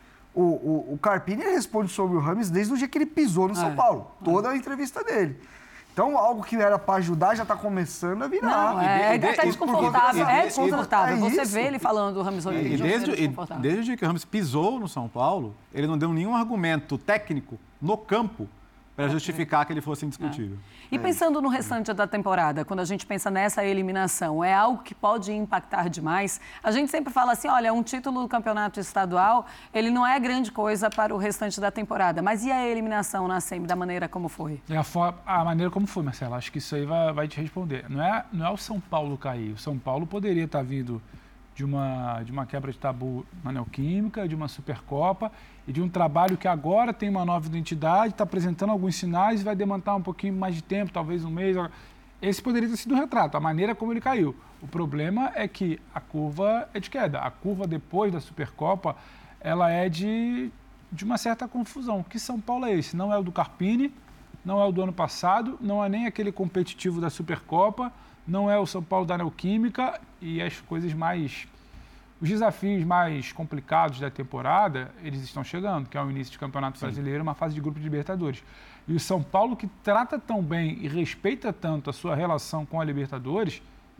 O Carpini responde sobre o Rames desde o dia que ele pisou no São Paulo. Toda a entrevista dele. Então, algo que era para ajudar já está começando a virar. Não, é desconfortável. É desconfortável. Você vê ele falando do Rames Rodrigues. Desde o dia que o Rames pisou no São Paulo, ele não deu nenhum argumento técnico no campo para justificar que ele fosse indiscutível. E pensando no restante da temporada, quando a gente pensa nessa eliminação, é algo que pode impactar demais? A gente sempre fala assim, olha, um título do campeonato estadual, ele não é grande coisa para o restante da temporada. Mas e a eliminação na SEMI, da maneira como foi? A maneira como foi, Marcelo, acho que isso aí vai te responder. Não é o São Paulo cair. O São Paulo poderia estar vindo de uma quebra de tabu na Neoquímica, de uma Supercopa e de um trabalho que agora tem uma nova identidade, está apresentando alguns sinais e vai demandar um pouquinho mais de tempo, talvez um mês. Esse poderia ter sido o retrato, a maneira como ele caiu. O problema é que a curva é de queda. A curva depois da Supercopa, ela é de uma certa confusão. Que São Paulo é esse? Não é o do Carpini, não é o do ano passado, não é nem aquele competitivo da Supercopa, não é o São Paulo da Neoquímica e as coisas mais... Os desafios mais complicados da temporada, eles estão chegando, que é o início de Campeonato Brasileiro, uma fase de grupo de Libertadores. E o São Paulo, que trata tão bem e respeita tanto a sua relação com a Libertadores,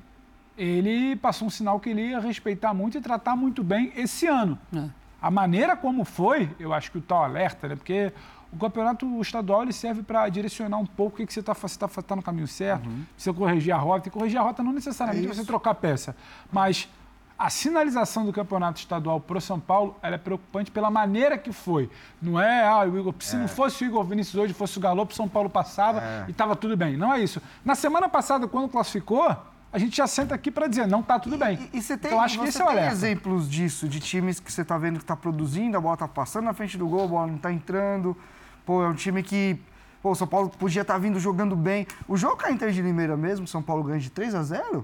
ele passou um sinal que ele ia respeitar muito e tratar muito bem esse ano. A maneira como foi, eu acho que o tal alerta, né? Porque o campeonato estadual ele serve para direcionar um pouco o que você está no caminho certo, precisa corrigir a rota. E corrigir a rota não necessariamente você trocar peça, mas a sinalização do campeonato estadual para o São Paulo ela é preocupante pela maneira que foi. Não é, o Igor, se não fosse o Igor Vinícius hoje, fosse o Galo, o São Paulo passava e estava tudo bem. Não é isso. Na semana passada, quando classificou, a gente já senta aqui para dizer, não está tudo bem. E você tem, então, acho que esse é o alerta. Exemplos disso, de times que você está vendo que está produzindo, a bola está passando na frente do gol, a bola não está entrando. Pô, é um time que... Pô, o São Paulo podia estar vindo jogando bem. O jogo com a Inter de Limeira mesmo, São Paulo ganha de 3-0.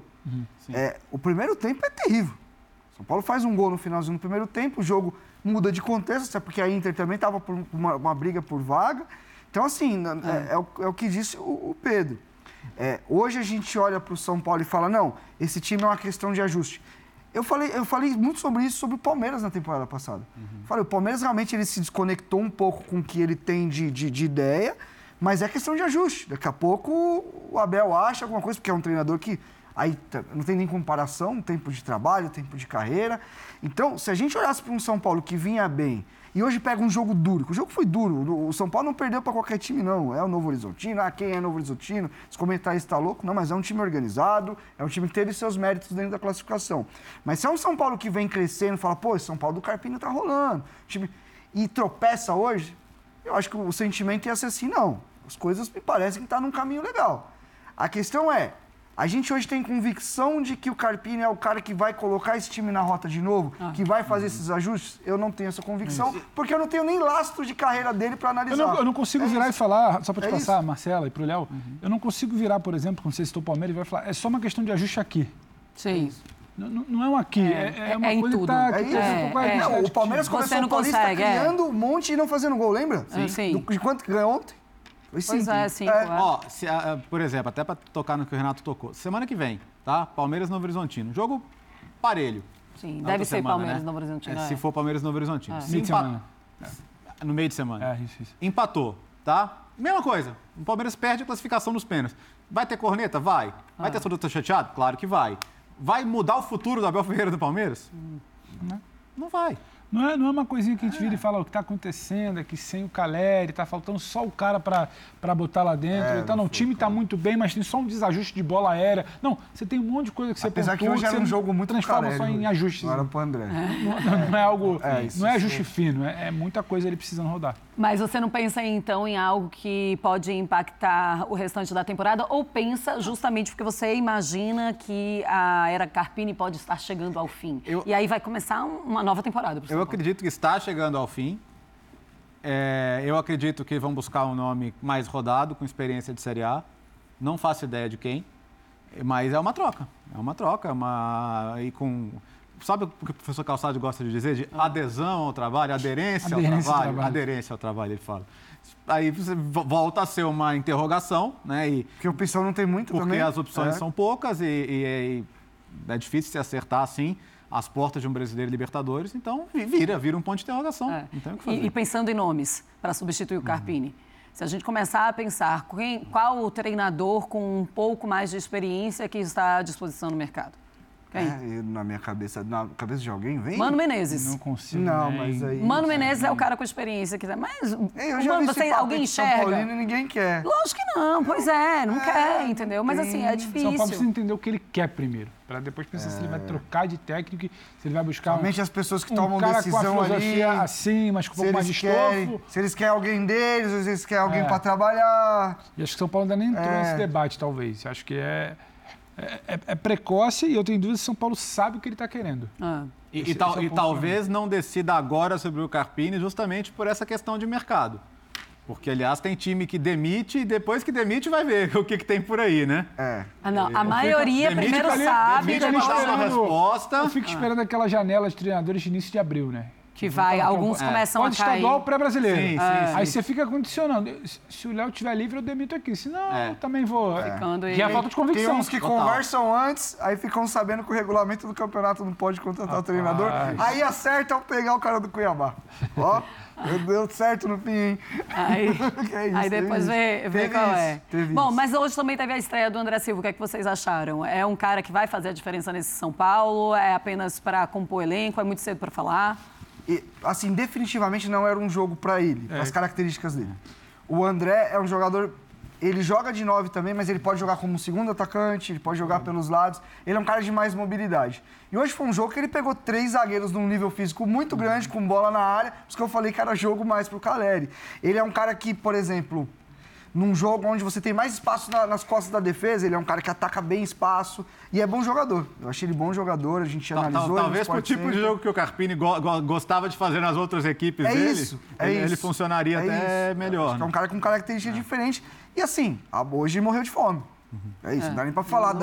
O primeiro tempo é terrível. São Paulo faz um gol no finalzinho do primeiro tempo, o jogo muda de contexto, até porque a Inter também estava por uma briga por vaga. Então, assim, é o que disse o Pedro. Hoje a gente olha para o São Paulo e fala, não, esse time é uma questão de ajuste. Eu falei muito sobre isso, sobre o Palmeiras na temporada passada. Falei, o Palmeiras realmente ele se desconectou um pouco com o que ele tem de ideia, mas é questão de ajuste. Daqui a pouco o Abel acha alguma coisa, porque é um treinador que aí não tem nem comparação, tempo de trabalho, tempo de carreira. Então, se a gente olhasse para um São Paulo que vinha bem e hoje pega um jogo duro, que o jogo foi duro, o São Paulo não perdeu para qualquer time, não. É o Novo Horizontino, quem é Novo Horizontino? Esse comentário está louco? Não, mas é um time organizado, é um time que teve seus méritos dentro da classificação. Mas se é um São Paulo que vem crescendo, fala, pô, esse São Paulo do Carpini tá rolando, e tropeça hoje, eu acho que o sentimento ia ser assim, não, as coisas me parecem que estão num caminho legal. A questão é, a gente hoje tem convicção de que o Carpini é o cara que vai colocar esse time na rota de novo, que vai fazer esses ajustes? Eu não tenho essa convicção, porque eu não tenho nem lastro de carreira dele para analisar. Eu não consigo virar e falar, só para te passar, Marcela, e para o Léo, eu não consigo virar, por exemplo, quando você citou o Palmeiras, e vai falar, é só uma questão de ajuste aqui. Sim. Não é um aqui, é uma coisa tudo. que está... O Palmeiras começou o Paulista criando um monte e não fazendo gol, lembra? Sim. De quanto que ganhou ontem? Pois é, 5. Ó, por exemplo, até para tocar no que o Renato tocou, semana que vem, tá? Palmeiras Novo Horizontino. Jogo parelho. Sim, deve ser semana, Palmeiras né? Novo Horizontino. Se for Palmeiras Novo Horizontino. Meio de semana. No meio de semana. Isso. Empatou, tá? Mesma coisa. O Palmeiras perde a classificação nos pênaltis. Vai ter corneta? Vai. Vai ter todo chateado? Claro que vai. Vai mudar o futuro do Abel Ferreira do Palmeiras? Não vai. Não é uma coisinha que a gente vira e fala o que está acontecendo, é que sem o Caleri, está faltando só o cara para botar lá dentro. Então, o time está muito bem, mas tem só um desajuste de bola aérea. Não, você tem um monte de coisa que você Apesar que hoje era um jogo muito transforma Caleri, só em ajustes. Não era pro André. Não é algo, não é ajuste fino, é muita coisa ele precisando rodar. Mas você não pensa, então, em algo que pode impactar o restante da temporada? Ou pensa justamente porque você imagina que a era Carpini pode estar chegando ao fim? E aí vai começar uma nova temporada pro São Paulo. Eu acredito que está chegando ao fim. Eu acredito que vão buscar um nome mais rodado, com experiência de Série A. Não faço ideia de quem, mas é uma troca. E com... Sabe o que o professor Calçado gosta de dizer? De adesão ao trabalho, aderência ao trabalho. Aderência ao trabalho, ele fala. Aí você volta a ser uma interrogação, né? Porque opção não tem muito porque também. Porque as opções são poucas e é difícil se acertar assim as portas de um Brasileiro e Libertadores. Então, vira um ponto de interrogação. Não tem o que fazer. E pensando em nomes para substituir o Carpini, se a gente começar a pensar qual o treinador com um pouco mais de experiência que está à disposição no mercado? Na minha cabeça, na cabeça de alguém, vem? Mano Menezes. Não consigo. Mas aí... Mano Menezes é o cara com experiência. Mas eu já vi alguém enxerga? São Paulino e ninguém quer. Lógico que não, pois não quer, entendeu? Mas assim, é difícil. São Paulo precisa entender o que ele quer primeiro, para depois pensar se ele vai trocar de técnico, se ele vai buscar somente as pessoas que tomam cara decisão com a ali, assim, mas com um pouco mais de estofo. Se eles querem alguém deles, ou se eles querem alguém para trabalhar. E acho que São Paulo ainda nem entrou nesse debate, talvez. Acho que é precoce e eu tenho dúvida se São Paulo sabe o que ele está querendo. E talvez não decida agora sobre o Carpini justamente por essa questão de mercado. Porque, aliás, tem time que demite e depois que demite vai ver o que tem por aí, né? A maioria primeiro sabe. Demite uma resposta. Eu fico esperando aquela janela de treinadores de início de abril, né? Que vai, alguns começam a cair. Estadual, pré-brasileiro. Sim. Aí você fica condicionando. Se o Léo estiver livre, eu demito aqui. Senão, eu também vou. Que é a falta de convicção. Tem uns que conversam antes, aí ficam sabendo que o regulamento do campeonato não pode contratar o treinador. Aí acertam pegar o cara do Cuiabá. Ó, deu certo no fim, hein? Aí depois vê qual é. Bom, mas hoje também teve a estreia do André Silva. O que é que vocês acharam? É um cara que vai fazer a diferença nesse São Paulo? É apenas para compor elenco? É muito cedo para falar? E, assim, definitivamente não era um jogo para ele, as características dele. O André é um jogador, ele joga de 9 também, mas ele pode jogar como segundo atacante, ele pode jogar pelos lados, ele é um cara de mais mobilidade. E hoje foi um jogo que ele pegou 3 zagueiros num nível físico muito grande, com bola na área, por isso que eu falei que era jogo mais pro Calleri. Ele é um cara que, por exemplo, num jogo onde você tem mais espaço nas costas da defesa, ele é um cara que ataca bem espaço e é bom jogador. Eu achei ele bom jogador, a gente analisou. Talvez pro tipo de jogo que o Carpini gostava de fazer nas outras equipes dele, ele funcionaria até melhor. Acho que é um cara com características diferentes. E assim, hoje morreu de fome. É isso, não dá nem pra falar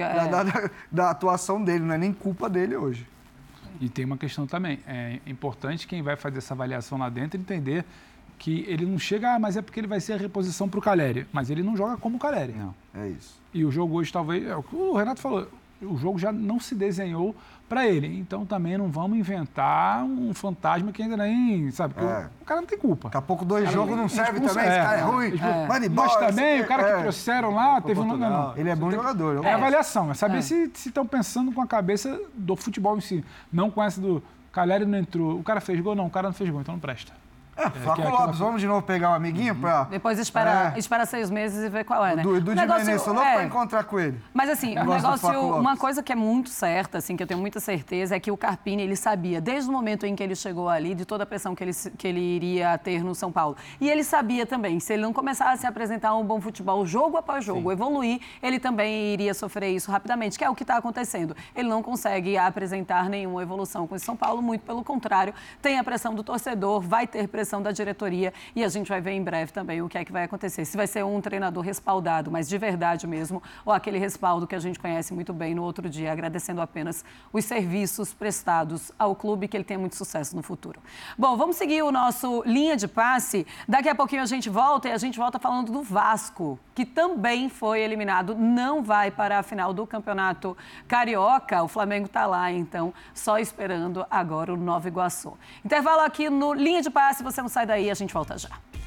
da atuação dele, não é nem culpa dele hoje. E tem uma questão também, é importante quem vai fazer essa avaliação lá dentro entender que ele não chega, mas é porque ele vai ser a reposição para o Calleri. Mas ele não joga como o Calleri. Não, é isso. E o jogo hoje, talvez, é o que o Renato falou, o jogo já não se desenhou para ele. Então também não vamos inventar um fantasma que ainda nem, sabe? O cara não tem culpa. Daqui a pouco 2 jogos não serve também, esse cara é ruim. Mas também, o cara que trouxeram lá, teve um... Não. Ele é bom jogador. É avaliação, é saber se estão pensando com a cabeça do futebol em si. Não com essa do Calleri não entrou, o cara fez gol, não, o cara não fez gol, então não presta. Flaco Lopes, vamos de novo pegar um amiguinho pra... Depois espera 6 meses e ver qual é, né? Do Jimenez, louco pra encontrar com ele. Mas assim, uma coisa que é muito certa, assim, que eu tenho muita certeza, é que o Carpini, ele sabia, desde o momento em que ele chegou ali, de toda a pressão que ele iria ter no São Paulo. E ele sabia também, se ele não começasse a apresentar um bom futebol, jogo após jogo, evoluir, ele também iria sofrer isso rapidamente, que é o que está acontecendo. Ele não consegue apresentar nenhuma evolução com esse São Paulo, muito pelo contrário, tem a pressão do torcedor, vai ter pressão da diretoria e a gente vai ver em breve também o que é que vai acontecer. Se vai ser um treinador respaldado, mas de verdade mesmo, ou aquele respaldo que a gente conhece muito bem no outro dia, agradecendo apenas os serviços prestados ao clube, que ele tenha muito sucesso no futuro. Bom, vamos seguir o nosso linha de passe. Daqui a pouquinho a gente volta e a gente volta falando do Vasco, que também foi eliminado, não vai para a final do Campeonato Carioca. O Flamengo está lá, então, só esperando agora o Nova Iguaçu. Intervalo aqui no linha de passe. Você não sai daí, a gente volta já.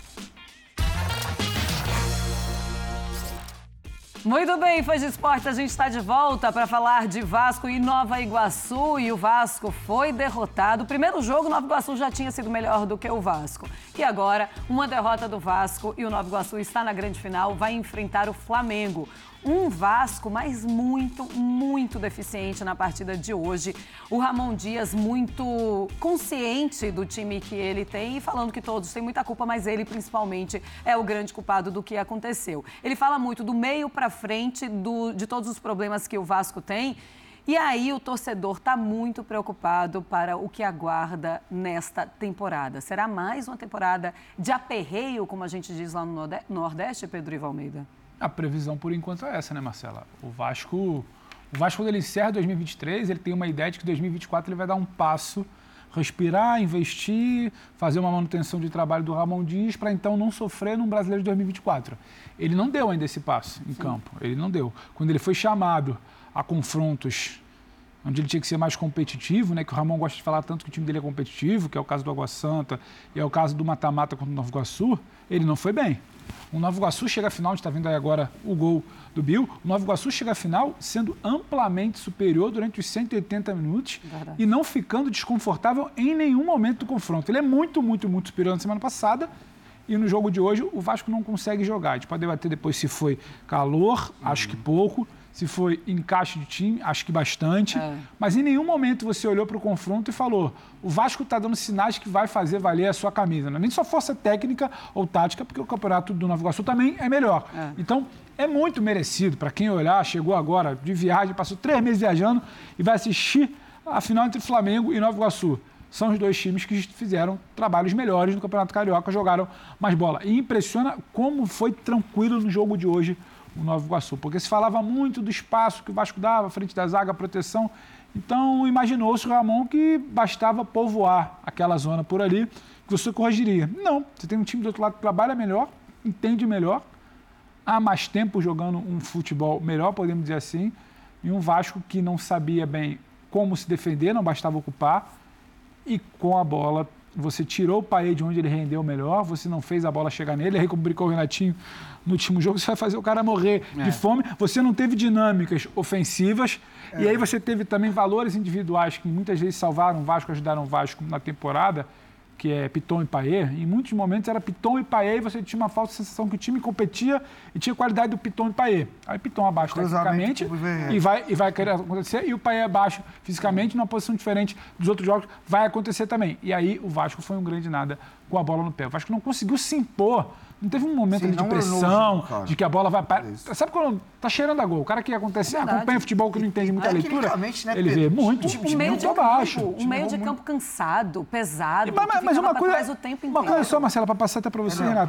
Muito bem, fãs de esporte, a gente está de volta para falar de Vasco e Nova Iguaçu. E o Vasco foi derrotado. O primeiro jogo, o Nova Iguaçu já tinha sido melhor do que o Vasco. E agora, uma derrota do Vasco e o Nova Iguaçu está na grande final, vai enfrentar o Flamengo. Um Vasco, mas muito deficiente na partida de hoje. O Ramon Dias muito consciente do time que ele tem e falando que todos têm muita culpa, mas ele principalmente é o grande culpado do que aconteceu. Ele fala muito do meio para frente, de todos os problemas que o Vasco tem. E aí o torcedor está muito preocupado para o que aguarda nesta temporada. Será mais uma temporada de aperreio, como a gente diz lá no Nordeste, Pedro Ivo Almeida? A previsão, por enquanto, é essa, né, Marcela? O Vasco, quando ele encerra 2023, ele tem uma ideia de que em 2024 ele vai dar um passo, respirar, investir, fazer uma manutenção de trabalho do Ramon Dias para então não sofrer num Brasileiro de 2024. Ele não deu ainda esse passo em campo, ele não deu. Quando ele foi chamado a confrontos onde ele tinha que ser mais competitivo, né, que o Ramon gosta de falar tanto que o time dele é competitivo, que é o caso do Água Santa e é o caso do mata-mata contra o Nova Iguaçu, ele não foi bem. O Nova Iguaçu chega à final, a gente está vendo aí agora o gol do Bill, o Nova Iguaçu chega à final sendo amplamente superior durante os 180 minutos e não ficando desconfortável em nenhum momento do confronto. Ele é muito superior na semana passada e no jogo de hoje o Vasco não consegue jogar. A gente pode debater depois se foi calor, acho que pouco, se foi encaixe de time, acho que bastante. Mas em nenhum momento você olhou para o confronto e falou: o Vasco está dando sinais que vai fazer valer a sua camisa. Não é nem só força técnica ou tática, porque o campeonato do Nova Iguaçu também é melhor. Então, é muito merecido para quem olhar, chegou agora de viagem, passou 3 meses viajando e vai assistir a final entre Flamengo e Nova Iguaçu. São os dois times que fizeram trabalhos melhores no Campeonato Carioca, jogaram mais bola. E impressiona como foi tranquilo no jogo de hoje o Nova Iguaçu, porque se falava muito do espaço que o Vasco dava, frente da zaga, proteção. Então, imaginou-se o Ramon que bastava povoar aquela zona por ali, que você corrigiria. Não, você tem um time do outro lado que trabalha melhor, entende melhor, há mais tempo jogando um futebol melhor, podemos dizer assim, e um Vasco que não sabia bem como se defender, não bastava ocupar, e com a bola você tirou o Payet de onde ele rendeu melhor, você não fez a bola chegar nele, aí como brincou o Renatinho no último jogo, você vai fazer o cara morrer de fome, você não teve dinâmicas ofensivas, e aí você teve também valores individuais que muitas vezes salvaram o Vasco, ajudaram o Vasco na temporada, que é Piton e Payet. Em muitos momentos era Piton e Payet e você tinha uma falsa sensação que o time competia e tinha qualidade do Piton e Payet. Aí Piton abaixo tecnicamente e vai querer acontecer, e o Payet abaixo fisicamente, numa posição diferente dos outros jogos, vai acontecer também. E aí o Vasco foi um grande nada com a bola no pé. O Vasco não conseguiu se impor. Não teve um momento ali de pressão, de que a bola vai para... Sabe quando tá cheirando a gol? O cara que acontece, acompanha futebol, que não entende muita leitura, né, ele vê muito, o meio de abaixo. Um meio de campo cansado, pesado, mas uma coisa, o tempo uma coisa só, Marcela, para passar até para você, Renato.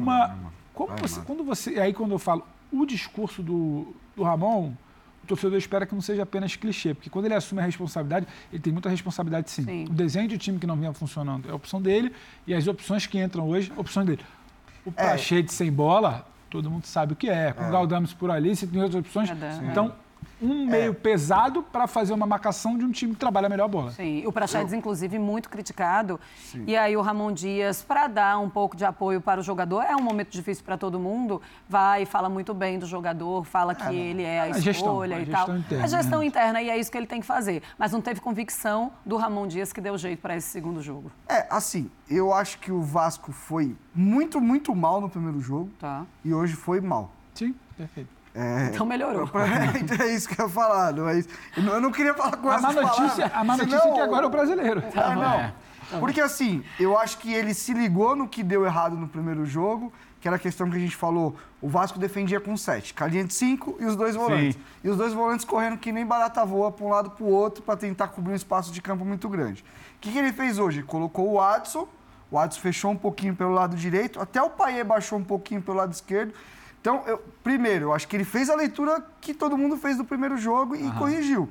Quando eu falo o discurso do Ramon, o torcedor espera que não seja apenas clichê, porque quando ele assume a responsabilidade, ele tem muita responsabilidade sim. O desenho de time que não vinha funcionando é a opção dele, e as opções que entram hoje, opções dele. O Prachete sem bola, todo mundo sabe o que é. Com o Galdames por ali, você tem outras opções. Então, um meio pesado para fazer uma marcação de um time que trabalha melhor a bola. Sim, o Praxedes, inclusive, muito criticado. Sim. E aí o Ramon Dias, para dar um pouco de apoio para o jogador, é um momento difícil para todo mundo, vai e fala muito bem do jogador, fala que ele é a escolha e tal. A gestão interna, e é isso que ele tem que fazer. Mas não teve convicção do Ramon Dias que deu jeito para esse segundo jogo. Assim, eu acho que o Vasco foi muito, muito mal no primeiro jogo e hoje foi mal. Sim, perfeito. Então melhorou. É isso que eu ia falar. Eu não queria falar com essas palavras. A má notícia é que agora é o brasileiro. Porque assim, eu acho que ele se ligou no que deu errado no primeiro jogo, que era a questão que a gente falou, o Vasco defendia com 7, calinha de 5 e os dois volantes. Sim. E os dois volantes correndo que nem barata voa para um lado para o outro para tentar cobrir um espaço de campo muito grande. O que ele fez hoje? Colocou o Adson fechou um pouquinho pelo lado direito, até o Payet baixou um pouquinho pelo lado esquerdo. Então, primeiro, eu acho que ele fez a leitura que todo mundo fez do primeiro jogo e corrigiu.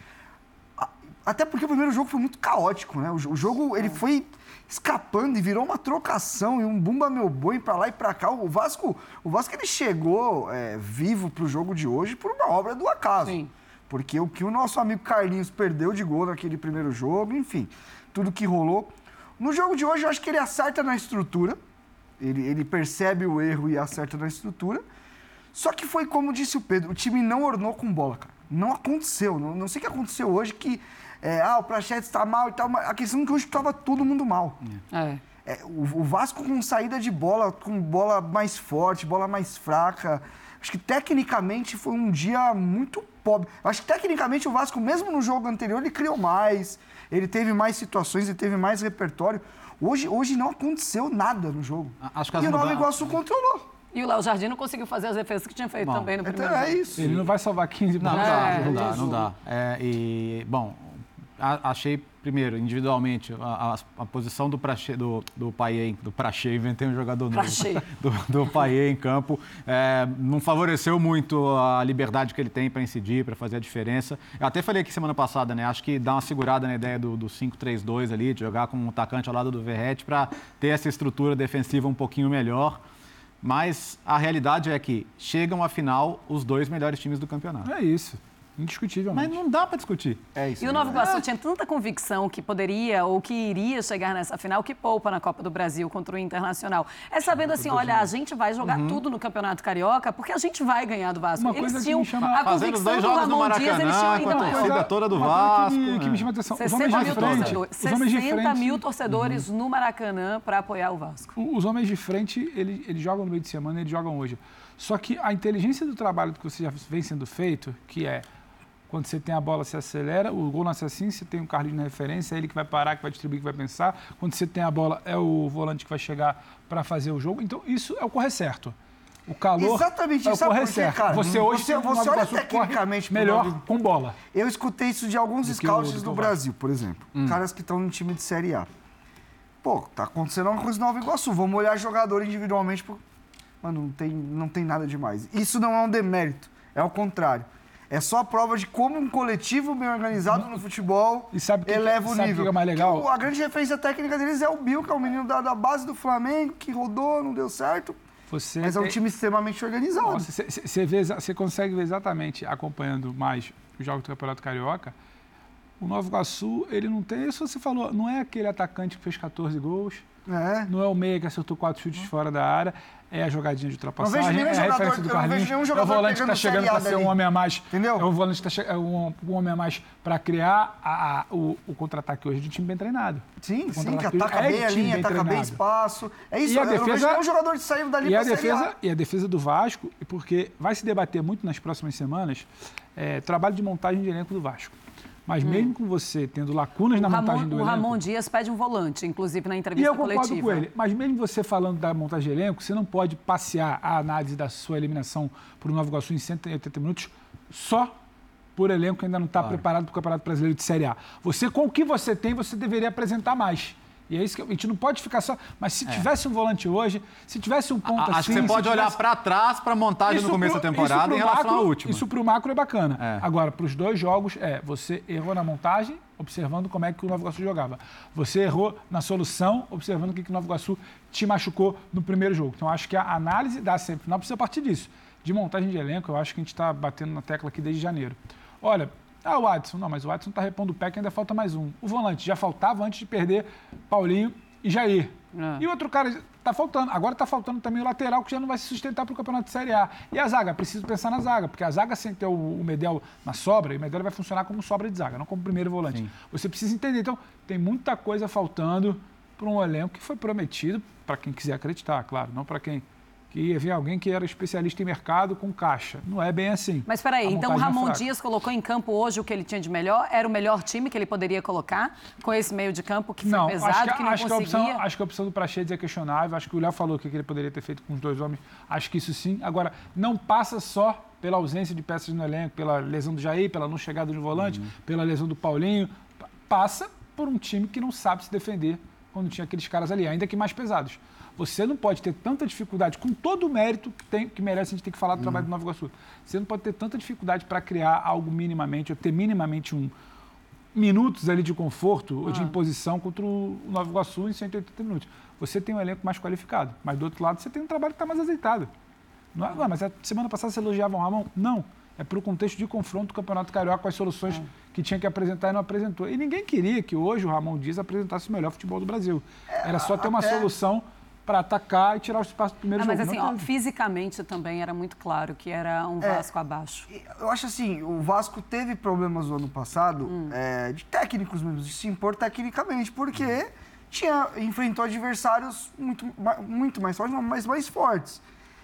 Até porque o primeiro jogo foi muito caótico, né? O jogo, ele foi escapando e virou uma trocação e um bumba meu boi pra lá e pra cá. O Vasco ele chegou vivo pro jogo de hoje por uma obra do acaso. Sim. Porque o que o nosso amigo Carlinhos perdeu de gol naquele primeiro jogo, enfim, tudo que rolou. No jogo de hoje, eu acho que ele acerta na estrutura. Ele percebe o erro e acerta na estrutura. Só que foi como disse o Pedro, o time não ornou com bola, cara. Não aconteceu. Não sei o que aconteceu hoje, que o Praxedes está mal e tal. Mas a questão é que hoje estava todo mundo mal. O Vasco com saída de bola, com bola mais forte, bola mais fraca. Acho que tecnicamente foi um dia muito pobre. Acho que tecnicamente o Vasco, mesmo no jogo anterior, ele criou mais. Ele teve mais situações, ele teve mais repertório. Hoje não aconteceu nada no jogo. E o Nova Iguaçu controlou. E o Léo Jardim não conseguiu fazer as defesas que tinha feito também no primeiro jogo. É isso. Ele não vai salvar 15 pontos. Não dá. Achei, primeiro, individualmente, a posição do Payet, inventei um jogador novo, do Payet em campo, não favoreceu muito a liberdade que ele tem para incidir, para fazer a diferença. Eu até falei aqui semana passada, né? Acho que dá uma segurada na ideia do 5-3-2 ali, de jogar com um atacante ao lado do Verratti para ter essa estrutura defensiva um pouquinho melhor. Mas a realidade é que chegam à final os dois melhores times do campeonato. É isso. Indiscutivelmente. Mas não dá para discutir. É isso. E o Nova Iguaçu tinha tanta convicção que poderia ou que iria chegar nessa final que poupa na Copa do Brasil contra o Internacional. É sabendo assim, olha, a gente vai jogar tudo no Campeonato Carioca porque a gente vai ganhar do Vasco. Uma coisa eles tinham que me chama... a Fazendo os dois convicção do jogos no Ramon Dias, eles tinham Maracanã, ainda com a mais. torcida toda do Uma Vasco. coisa que me chama atenção. 60 mil torcedores no Maracanã para apoiar o Vasco. Os homens de frente, eles jogam no meio de semana, eles jogam hoje. Só que a inteligência do trabalho que você já vem sendo feito, que é quando você tem a bola, você acelera, o gol nasce assim, você tem o Carlinhos na referência, é ele que vai parar, que vai distribuir, que vai pensar. Quando você tem a bola, é o volante que vai chegar para fazer o jogo. Então, isso é o correr certo. O calor exatamente, é o sabe correr por quê, certo. cara? Você hoje tem olha tecnicamente melhor com bola. Eu escutei isso de alguns scouts do Brasil, por exemplo. Caras que estão no time de Série A. Pô, tá acontecendo uma coisa em Nova Iguaçu. Vamos olhar jogador individualmente. Mano, não tem nada demais. Isso não é um demérito. É o contrário. É só a prova de como um coletivo bem organizado no futebol eleva o nível. Que é mais legal? A grande referência técnica deles é o Bill, que é o menino da base do Flamengo, que rodou, não deu certo. Mas é um time extremamente organizado. Você consegue ver exatamente, acompanhando mais os jogos do Campeonato Carioca, o Nova Iguaçu, ele não tem... Isso você falou, não é aquele atacante que fez 14 gols, não é o meia que acertou 4 chutes fora da área, é a jogadinha de ultrapassagem, é a referência do Carlinhos, é o volante que está chegando para ser um homem a mais. Entendeu? É o volante que está um homem a mais para criar o contra-ataque hoje de time bem treinado. Sim, que ataca bem a linha, ataca bem espaço. É isso, eu não vejo nenhum jogador saindo dali para Série A. E a defesa do Vasco, porque vai se debater muito nas próximas semanas, trabalho de montagem de elenco do Vasco. Mas mesmo com você tendo lacunas na montagem do elenco... O Ramon Dias pede um volante, inclusive na entrevista coletiva. E eu concordo com ele. Mas mesmo você falando da montagem de elenco, você não pode passear a análise da sua eliminação para o Nova Iguaçu em 180 minutos só por elenco que ainda não está preparado para o Campeonato Brasileiro de Série A. Você, com o que você tem, você deveria apresentar mais. E é isso que a gente não pode ficar só... Mas se tivesse um volante hoje, se tivesse um ponto assim... Acho que você pode olhar para trás para a montagem no começo da temporada em relação à última. Isso para o macro é bacana. Agora, para os dois jogos, você errou na montagem, observando como é que o Nova Iguaçu jogava. Você errou na solução, observando o que o Nova Iguaçu te machucou no primeiro jogo. Então, acho que a análise da semifinal precisa partir disso. De montagem de elenco, eu acho que a gente está batendo na tecla aqui desde janeiro. Olha... o Adson. Não, mas o Adson está repondo o pé que ainda falta mais um. O volante já faltava antes de perder Paulinho e Jair. E outro cara está faltando. Agora está faltando também o lateral, que já não vai se sustentar para o Campeonato de Série A. E a zaga? Preciso pensar na zaga, porque a zaga sem ter o Medel na sobra, e o Medel vai funcionar como sobra de zaga, não como primeiro volante. Sim. Você precisa entender. Então, tem muita coisa faltando para um elenco que foi prometido, para quem quiser acreditar, claro, não para quem... que ia vir alguém que era especialista em mercado com caixa. Não é bem assim. Mas espera aí, então o Ramon Dias colocou em campo hoje o que ele tinha de melhor? Era o melhor time que ele poderia colocar com esse meio de campo que foi pesado, que não conseguia? Acho que a opção do Praxedes é questionável. Acho que o Léo falou que ele poderia ter feito com os dois homens. Acho que isso sim. Agora, não passa só pela ausência de peças no elenco, pela lesão do Jair, pela não chegada do volante, pela lesão do Paulinho. Passa por um time que não sabe se defender quando tinha aqueles caras ali, ainda que mais pesados. Você não pode ter tanta dificuldade, com todo o mérito que merece, a gente tem que falar do trabalho do Nova Iguaçu. Você não pode ter tanta dificuldade para criar algo minimamente, ou ter minimamente minutos ali de conforto ou de imposição contra o Nova Iguaçu em 180 minutos. Você tem um elenco mais qualificado, mas do outro lado você tem um trabalho que está mais azeitado. Não, mas a semana passada você elogiava o Ramon? Não. É para o contexto de confronto do Campeonato Carioca com as soluções que tinha que apresentar e não apresentou. E ninguém queria que hoje o Ramon Dias apresentasse o melhor futebol do Brasil. Era só ter uma solução para atacar e tirar o espaço do primeiro jogo. Mas assim, fisicamente também era muito claro que era um Vasco abaixo. Eu acho assim, o Vasco teve problemas no ano passado, de técnicos mesmo, de se impor tecnicamente, porque enfrentou adversários muito mais fortes, mas mais fortes.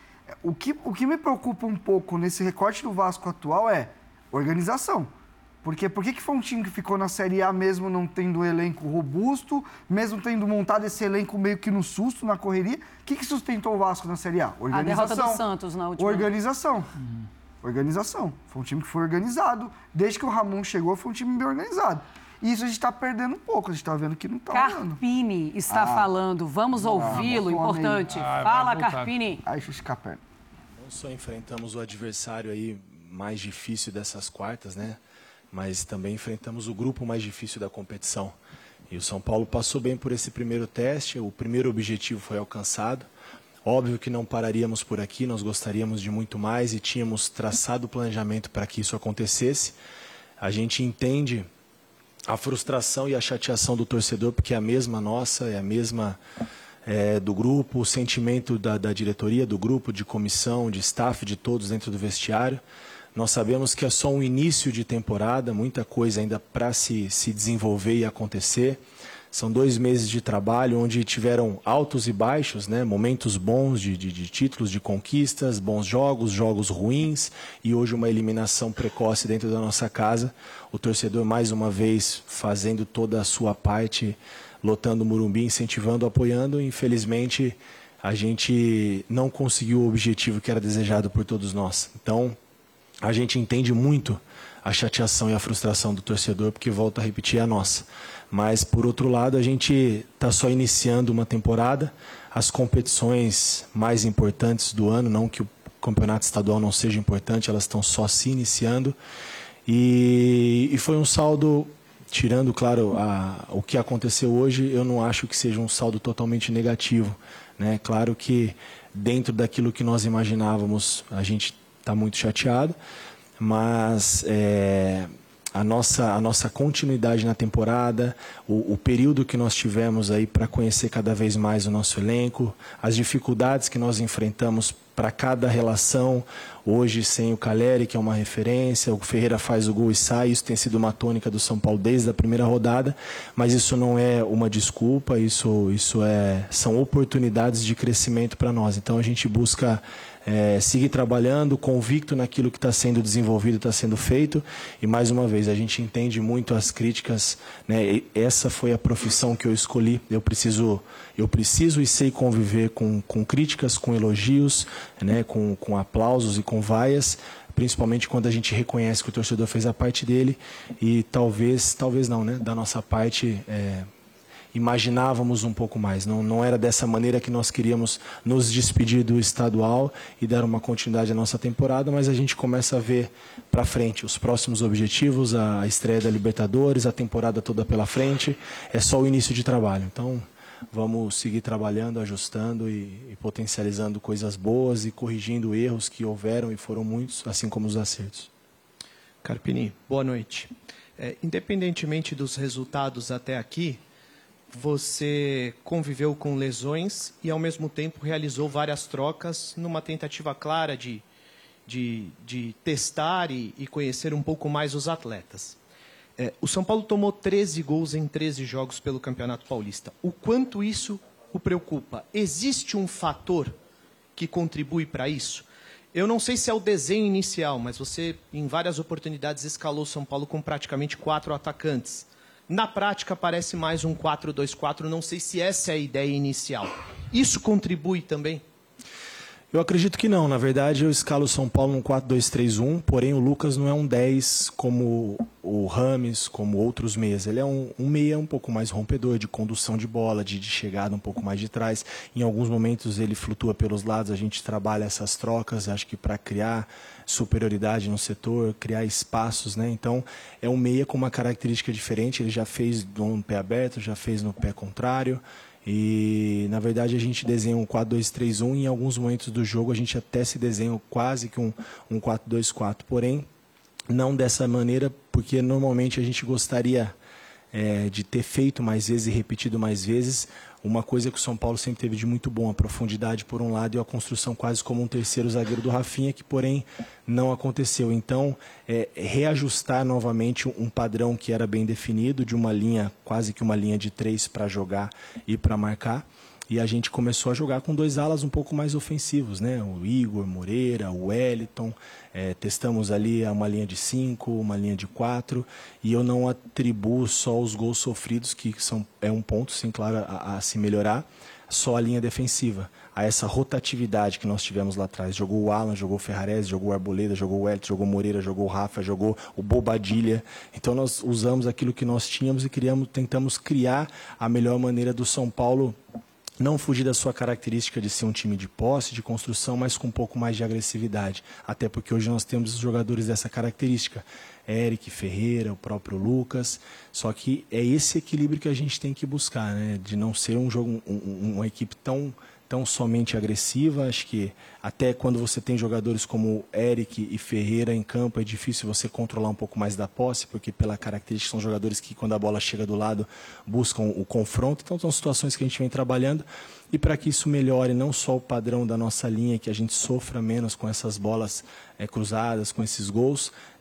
O que me preocupa um pouco nesse recorte do Vasco atual é organização. Porque por que foi um time que ficou na Série A mesmo não tendo um elenco robusto, mesmo tendo montado esse elenco meio que no susto, na correria? O que sustentou o Vasco na Série A? Organização. A derrota do Santos na última. Organização. Organização. Foi um time que foi organizado. Desde que o Ramon chegou, foi um time bem organizado. E isso a gente está perdendo um pouco, a gente está vendo que não está rolando. Carpini está falando, vamos ouvi-lo, importante. Fala, Carpini. Aí, fica perto. Não só enfrentamos o adversário aí mais difícil dessas quartas, né? Mas também enfrentamos o grupo mais difícil da competição. E o São Paulo passou bem por esse primeiro teste, o primeiro objetivo foi alcançado. Óbvio que não pararíamos por aqui, nós gostaríamos de muito mais e tínhamos traçado o planejamento para que isso acontecesse. A gente entende a frustração e a chateação do torcedor, porque é a mesma nossa, é a mesma do grupo, o sentimento da diretoria, do grupo, de comissão, de staff, de todos dentro do vestiário. Nós sabemos que é só um início de temporada, muita coisa ainda para se desenvolver e acontecer. São 2 meses de trabalho onde tiveram altos e baixos, né? Momentos bons de títulos, de conquistas, bons jogos, jogos ruins e hoje uma eliminação precoce dentro da nossa casa. O torcedor mais uma vez fazendo toda a sua parte, lotando o Morumbi, incentivando, apoiando. Infelizmente a gente não conseguiu o objetivo que era desejado por todos nós. Então a gente entende muito a chateação e a frustração do torcedor, porque, volto a repetir, é a nossa. Mas, por outro lado, a gente está só iniciando uma temporada. As competições mais importantes do ano, não que o campeonato estadual não seja importante, elas estão só se iniciando. E foi um saldo, tirando, claro, o que aconteceu hoje, eu não acho que seja um saldo totalmente negativo, né? Claro que, dentro daquilo que nós imaginávamos, a gente está muito chateado, mas a nossa continuidade na temporada, o período que nós tivemos aí para conhecer cada vez mais o nosso elenco, as dificuldades que nós enfrentamos para cada relação, hoje sem o Caleri, que é uma referência, o Ferreira faz o gol e sai, isso tem sido uma tônica do São Paulo desde a primeira rodada, mas isso não é uma desculpa, são oportunidades de crescimento para nós. Então a gente busca seguir trabalhando, convicto naquilo que está sendo desenvolvido, está sendo feito. E, mais uma vez, a gente entende muito as críticas, né? Essa foi a profissão que eu escolhi. Eu preciso e sei conviver com críticas, com elogios, né? com aplausos e com vaias, principalmente quando a gente reconhece que o torcedor fez a parte dele e talvez não, né? Da nossa parte... imaginávamos um pouco mais. Não era dessa maneira que nós queríamos nos despedir do estadual e dar uma continuidade à nossa temporada, mas a gente começa a ver para frente os próximos objetivos, a estreia da Libertadores, a temporada toda pela frente. É só o início de trabalho. Então, vamos seguir trabalhando, ajustando e potencializando coisas boas e corrigindo erros que houveram e foram muitos, assim como os acertos. Carpini, boa noite. Independentemente dos resultados até aqui, você conviveu com lesões e, ao mesmo tempo, realizou várias trocas numa tentativa clara de testar e conhecer um pouco mais os atletas. O São Paulo tomou 13 gols em 13 jogos pelo Campeonato Paulista. O quanto isso o preocupa? Existe um fator que contribui para isso? Eu não sei se é o desenho inicial, mas você, em várias oportunidades, escalou o São Paulo com praticamente 4 atacantes. Na prática, parece mais um 4-2-4. Não sei se essa é a ideia inicial. Isso contribui também? Eu acredito que não. Na verdade, eu escalo o São Paulo num 4-2-3-1, porém o Lucas não é um 10 como o Rames, como outros meias. Ele é um meia um pouco mais rompedor, de condução de bola, de chegada um pouco mais de trás. Em alguns momentos ele flutua pelos lados, a gente trabalha essas trocas, acho que para criar superioridade no setor, criar espaços, né? Então, é um meia com uma característica diferente. Ele já fez no pé aberto, já fez no pé contrário. E, na verdade, a gente desenha um 4-2-3-1 e em alguns momentos do jogo a gente até se desenha quase que um 4-2-4. Porém, não dessa maneira, porque normalmente a gente gostaria de ter feito mais vezes e repetido mais vezes. Uma coisa que o São Paulo sempre teve de muito bom, a profundidade por um lado e a construção quase como um terceiro zagueiro do Rafinha, que porém não aconteceu. Então, reajustar novamente um padrão que era bem definido, de uma linha, quase que uma linha de 3 para jogar e para marcar. E a gente começou a jogar com 2 alas um pouco mais ofensivos, né? O Igor Moreira, o Wellington, testamos ali uma linha de 5, uma linha de 4, e eu não atribuo só os gols sofridos, que é um ponto, sim, claro, a se melhorar, só a linha defensiva, a essa rotatividade que nós tivemos lá atrás. Jogou o Alan, jogou o Ferrarese, jogou o Arboleda, jogou o Wellington, jogou o Moreira, jogou o Rafa, jogou o Bobadilha. Então nós usamos aquilo que nós tínhamos e tentamos criar a melhor maneira do São Paulo não fugir da sua característica de ser um time de posse, de construção, mas com um pouco mais de agressividade. Até porque hoje nós temos jogadores dessa característica. Eric, Ferreira, o próprio Lucas. Só que é esse equilíbrio que a gente tem que buscar, né? De não ser um jogo, uma equipe tão somente agressiva. Acho que até quando você tem jogadores como Eric e Ferreira em campo, é difícil você controlar um pouco mais da posse, porque pela característica são jogadores que, quando a bola chega do lado, buscam o confronto. Então são situações que a gente vem trabalhando, e para que isso melhore não só o padrão da nossa linha, que a gente sofra menos com essas bolas cruzadas, com esses gols,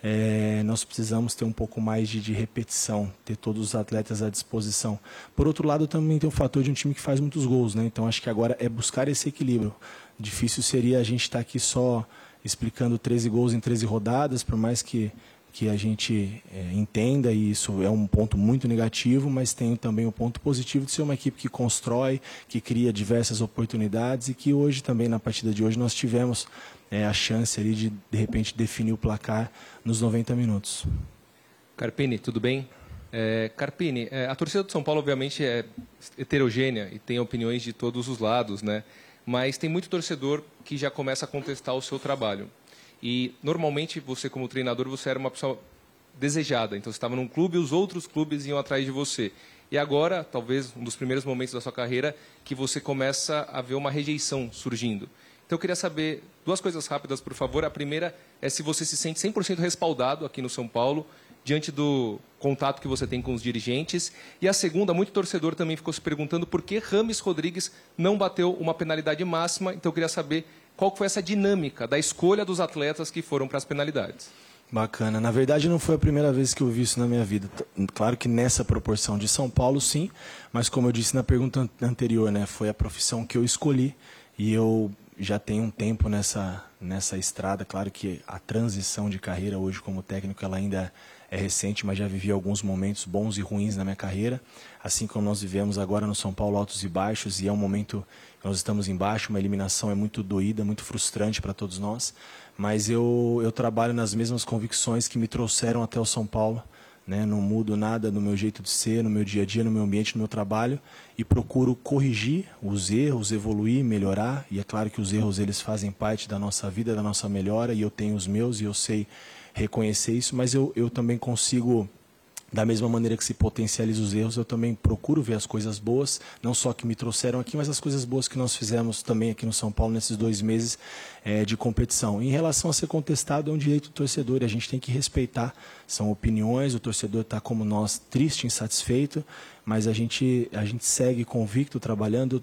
nós precisamos ter um pouco mais de repetição, ter todos os atletas à disposição. Por outro lado, também tem o fator de um time que faz muitos gols, né? Então acho que agora é buscar esse equilíbrio. Difícil seria a gente estar aqui só explicando 13 gols em 13 rodadas, por mais que a gente entenda, e isso é um ponto muito negativo, mas tem também o ponto positivo de ser uma equipe que constrói, que cria diversas oportunidades, e que hoje também, na partida de hoje, nós tivemos a chance ali de repente, definir o placar nos 90 minutos. Carpini, tudo bem? Carpini, a torcida do São Paulo, obviamente, é heterogênea e tem opiniões de todos os lados, né? Mas tem muito torcedor que já começa a contestar o seu trabalho. E, normalmente, você como treinador, você era uma pessoa desejada. Então, você estava num clube e os outros clubes iam atrás de você. E agora, talvez, um dos primeiros momentos da sua carreira, que você começa a ver uma rejeição surgindo. Então, eu queria saber 2 coisas rápidas, por favor. A primeira é se você se sente 100% respaldado aqui no São Paulo, diante do contato que você tem com os dirigentes. E a segunda, muito torcedor também ficou se perguntando por que Rames Rodrigues não bateu uma penalidade máxima. Então, eu queria saber qual foi essa dinâmica da escolha dos atletas que foram para as penalidades. Bacana. Na verdade, não foi a primeira vez que eu vi isso na minha vida. Claro que nessa proporção de São Paulo, sim. Mas como eu disse na pergunta anterior, né, foi a profissão que eu escolhi. E eu já tenho um tempo nessa estrada. Claro que a transição de carreira hoje como técnico ela ainda é recente, mas já vivi alguns momentos bons e ruins na minha carreira. Assim como nós vivemos agora no São Paulo, altos e baixos. E é um momento que nós estamos embaixo, uma eliminação é muito doída, muito frustrante para todos nós. Mas eu trabalho nas mesmas convicções que me trouxeram até o São Paulo. Né? Não mudo nada no meu jeito de ser, no meu dia a dia, no meu ambiente, no meu trabalho. E procuro corrigir os erros, evoluir, melhorar. E é claro que os erros eles fazem parte da nossa vida, da nossa melhora. E eu tenho os meus e eu sei reconhecer isso. Mas eu também consigo... Da mesma maneira que se potencializa os erros, eu também procuro ver as coisas boas, não só que me trouxeram aqui, mas as coisas boas que nós fizemos também aqui no São Paulo nesses 2 meses de competição. Em relação a ser contestado, é um direito do torcedor e a gente tem que respeitar. São opiniões, o torcedor está como nós, triste, insatisfeito, mas a gente segue convicto, trabalhando.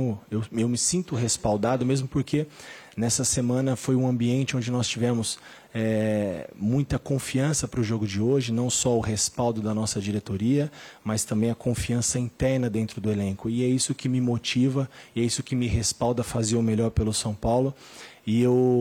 Eu me sinto respaldado, mesmo porque nessa semana foi um ambiente onde nós tivemos muita confiança para o jogo de hoje, não só o respaldo da nossa diretoria, mas também a confiança interna dentro do elenco. E é isso que me motiva, e é isso que me respalda a fazer o melhor pelo São Paulo. E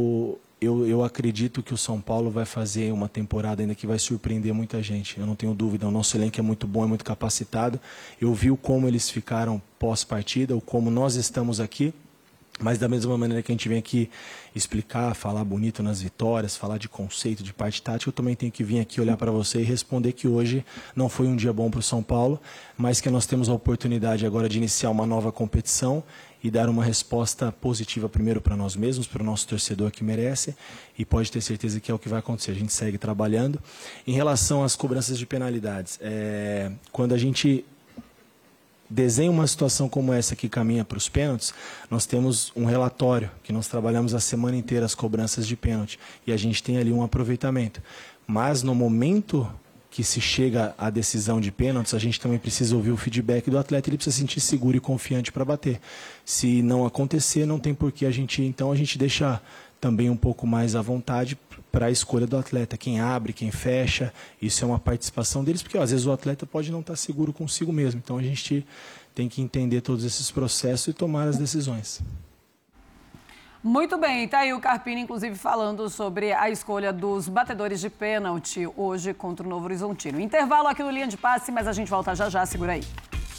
eu acredito que o São Paulo vai fazer uma temporada ainda que vai surpreender muita gente. Eu não tenho dúvida, o nosso elenco é muito bom, é muito capacitado. Eu vi como eles ficaram pós-partida, o como nós estamos aqui. Mas da mesma maneira que a gente vem aqui explicar, falar bonito nas vitórias, falar de conceito, de parte tática, eu também tenho que vir aqui olhar para você e responder que hoje não foi um dia bom para o São Paulo, mas que nós temos a oportunidade agora de iniciar uma nova competição e dar uma resposta positiva primeiro para nós mesmos, para o nosso torcedor que merece, e pode ter certeza que é o que vai acontecer. A gente segue trabalhando. Em relação às cobranças de penalidades, quando a gente desenha uma situação como essa que caminha para os pênaltis, nós temos um relatório que nós trabalhamos a semana inteira as cobranças de pênalti e a gente tem ali um aproveitamento. Mas no momento que se chega à decisão de pênaltis, a gente também precisa ouvir o feedback do atleta, ele precisa se sentir seguro e confiante para bater. Se não acontecer, não tem por que a gente deixa também um pouco mais à vontade para a escolha do atleta, quem abre, quem fecha, isso é uma participação deles, porque às vezes o atleta pode não estar seguro consigo mesmo, então a gente tem que entender todos esses processos e tomar as decisões. Muito bem, tá aí o Carpini, inclusive, falando sobre a escolha dos batedores de pênalti hoje contra o Novo Horizontino. Intervalo aqui no Linha de Passe, mas a gente volta já já, segura aí.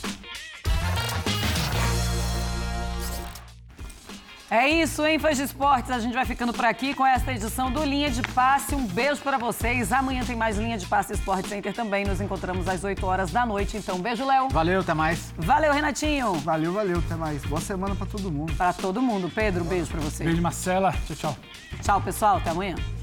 É isso, hein, fãs de esportes? A gente vai ficando por aqui com esta edição do Linha de Passe. Um beijo para vocês. Amanhã tem mais Linha de Passe Sport Center também. Nos encontramos às 8 horas da noite. Então, beijo, Léo. Valeu, até mais. Valeu, Renatinho. Valeu, até mais. Boa semana para todo mundo. Para todo mundo. Pedro, beijo para você. Beijo, Marcela. Tchau, tchau. Tchau, pessoal. Até amanhã.